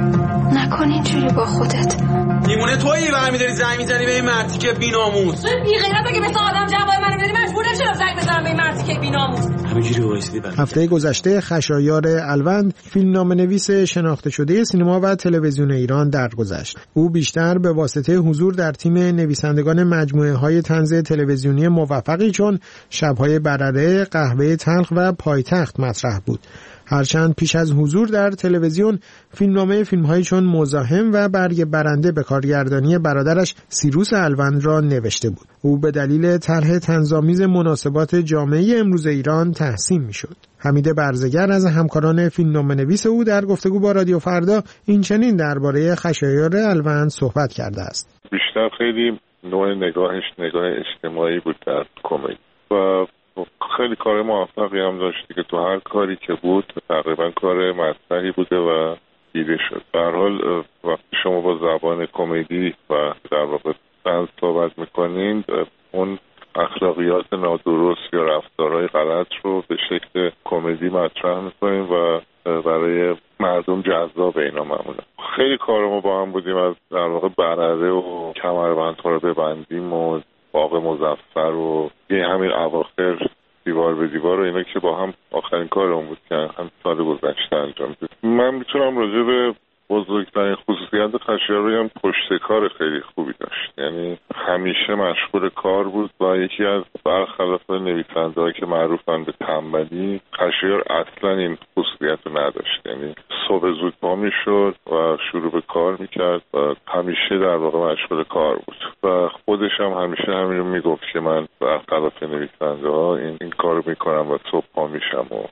نکن اینجوری با خودت. دیمونه تویی برمیداری زنگ میزنی به این مردی که بی‌ناموس. تو بی غیرت اگه مثل آدم جواب منو بدی مجبور نشم زنگ بزنم به این مردی که بی‌ناموس. همینجوری وایسیدی بعد. هفته گذشته خشایار الوند، فیلمنامه‌نویس شناخته شده سینما و تلویزیون ایران درگذشت. او بیشتر به واسطه حضور در تیم نویسندگان مجموعه‌های طنز تلویزیونی موفقی چون شب‌های برره، قهوه تلخ و پایتخت مطرح بود. هرچند پیش از حضور در تلویزیون فیلمنامه فیلم‌هایی چون مزاحم و برگ برنده به کارگردانی برادرش سیروس الوند را نوشته بود. او به دلیل طرح طنزآمیز مناسبات جامعه امروز ایران تحسین می‌شد. حمید برزگر از همکاران فیلمنامه‌نویس او در گفتگو با رادیو فردا این چنین درباره خشایار الوند صحبت کرده است. بیشتر خیلی نوع نگاهش نگاه اجتماعی بود در کمدی و خیلی کار موفقی هم داشتی که تو هر کاری که بود تقریبا کار مطرحی بوده و دیده شد. به هر حال وقتی شما با زبان کمدی و در واقع طنز صحبت میکنین اون اخلاقیات نادرست یا رفتارهای غلط رو به شکل کمدی مطرح میکنین و برای مردم جذاب اینا معمولا. خیلی کار ما با هم بودیم، از در واقع برره و کمربندها رو ببندیم و باغ مظفر و یه همین اواخر دیوار به دیوار و اینا که با هم آخرین کارمون بود که هم سال گذشته انجام داد. من میتونم راجع به بزرگترین خصوصیت خشایار بگم پشت کار خیلی خوبی داشت. یعنی همیشه مشغول کار بود و یکی از برخلاف نویسنده‌هایی که معروفن به تنبلی، خشایار اصلا این خصوصیت رو نداشت. یعنی صبح زود پا میشد و شروع به کار میکرد و همیشه در واقع مشغول کار بود و خودش هم همیشه همین رو میگفت که من برخلاف نویسنده‌ها این این کارو میکنم و صبح پا میشم. و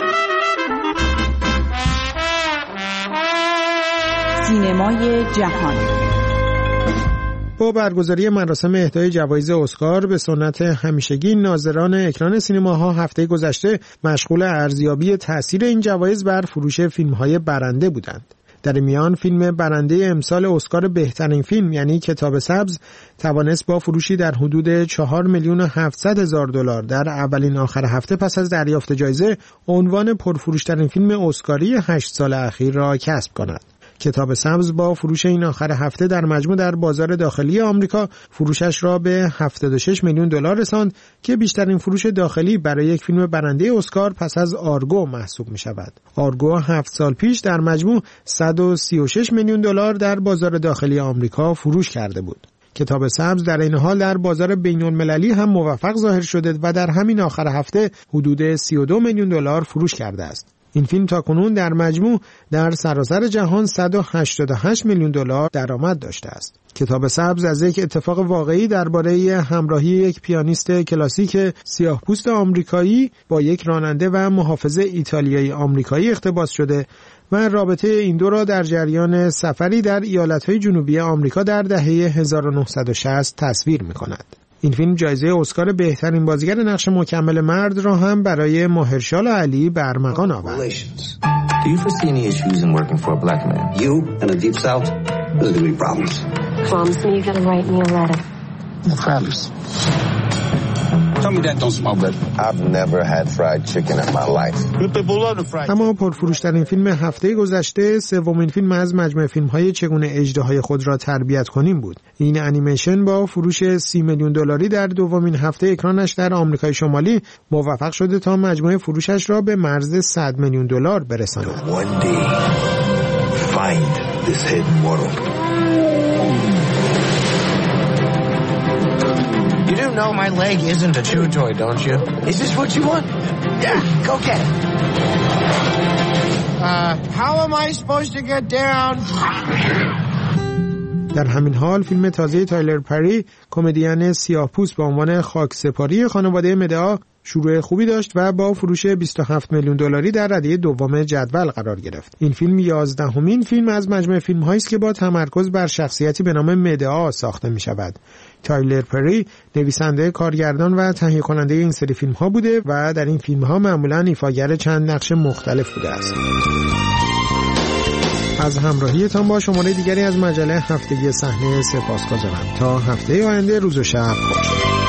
سینمای جهان. با برگزاری مراسم اهدای جوایز اسکار به سنت همیشگی، ناظران اکران سینماها هفته گذشته مشغول ارزیابی تأثیر این جوایز بر فروش فیلم‌های برنده بودند. در میان فیلم برنده امسال اسکار بهترین فیلم یعنی کتاب سبز توانست با فروشی در حدود چهار میلیون و هفتصد هزار دلار در اولین آخر هفته پس از دریافت جایزه عنوان پرفروشترین فیلم اسکاری هشت سال اخیر را کسب کند. کتاب سبز با فروش این آخر هفته در مجموع در بازار داخلی آمریکا فروشش را به هفتاد و شش میلیون دلار رساند که بیشترین فروش داخلی برای یک فیلم برنده اسکار پس از آرگو محسوب می شود. آرگو هفت سال پیش در مجموع صد و سی و شش میلیون دلار در بازار داخلی آمریکا فروش کرده بود. کتاب سبز در این حال در بازار بین‌المللی هم موفق ظاهر شده و در همین آخر هفته حدود سی و دو میلیون دلار فروش کرده است. این فیلم تاکنون در مجموع در سراسر جهان صد و هشتاد و هشت میلیون دلار درآمد داشته است. کتاب سبز از یک اتفاق واقعی درباره همراهی یک پیانیست کلاسیک سیاه‌پوست آمریکایی با یک راننده و محافظ ایتالیایی آمریکایی اقتباس شده و رابطه این دو را در جریان سفری در ایالت‌های جنوبی آمریکا در دهه هزار و نهصد و شصت تصویر می‌کند. این فیلم جایزه اسکار بهترین بازیگر نقش مکمل مرد را هم برای ماهرشال علی به ارمغان آورد. Do you foresee any issues in working for a black man? You in the deep south, there's going to be problems. Promise me you're going to write me a letter. No promise. Tell me that don't smell good. I've never had fried chicken in my life. اما پرفروشترین فیلم هفته گذشته سومین فیلم از مجموعه فیلم‌های چگونه اژدهای خود را تربیت کنیم بود. این انیمیشن با فروش سی میلیون دلاری در دومین هفته اکرانش در آمریکای شمالی موفق شده تا مجموعه فروشش را به مرز صد میلیون دلار برساند. You do know my leg isn't a chew toy, don't you? Is this what you want? Yeah, go get it. Uh, how am I supposed to get down? در همین حال فیلم تازه تایلر پری، کمدین سیاه‌پوست با عنوان خاکسپاری خانواده مدعا شروع خوبی داشت و با فروش بیست و هفت میلیون دلاری در رده دوم جدول قرار گرفت. این فیلم یازدهمین فیلم از مجموعه فیلم‌هایی است که با تمرکز بر شخصیتی به نام مدعا ساخته می‌شود. تایلر پری نویسنده، کارگردان و تهیه کننده این سری فیلم‌ها بوده و در این فیلم‌ها معمولاً ایفاگر چند نقش مختلف بوده است. از همراهیتان با شماره دیگری از مجله هفتگی صحنه سپاسگزارم. تا هفته آینده، روز و شب خوش.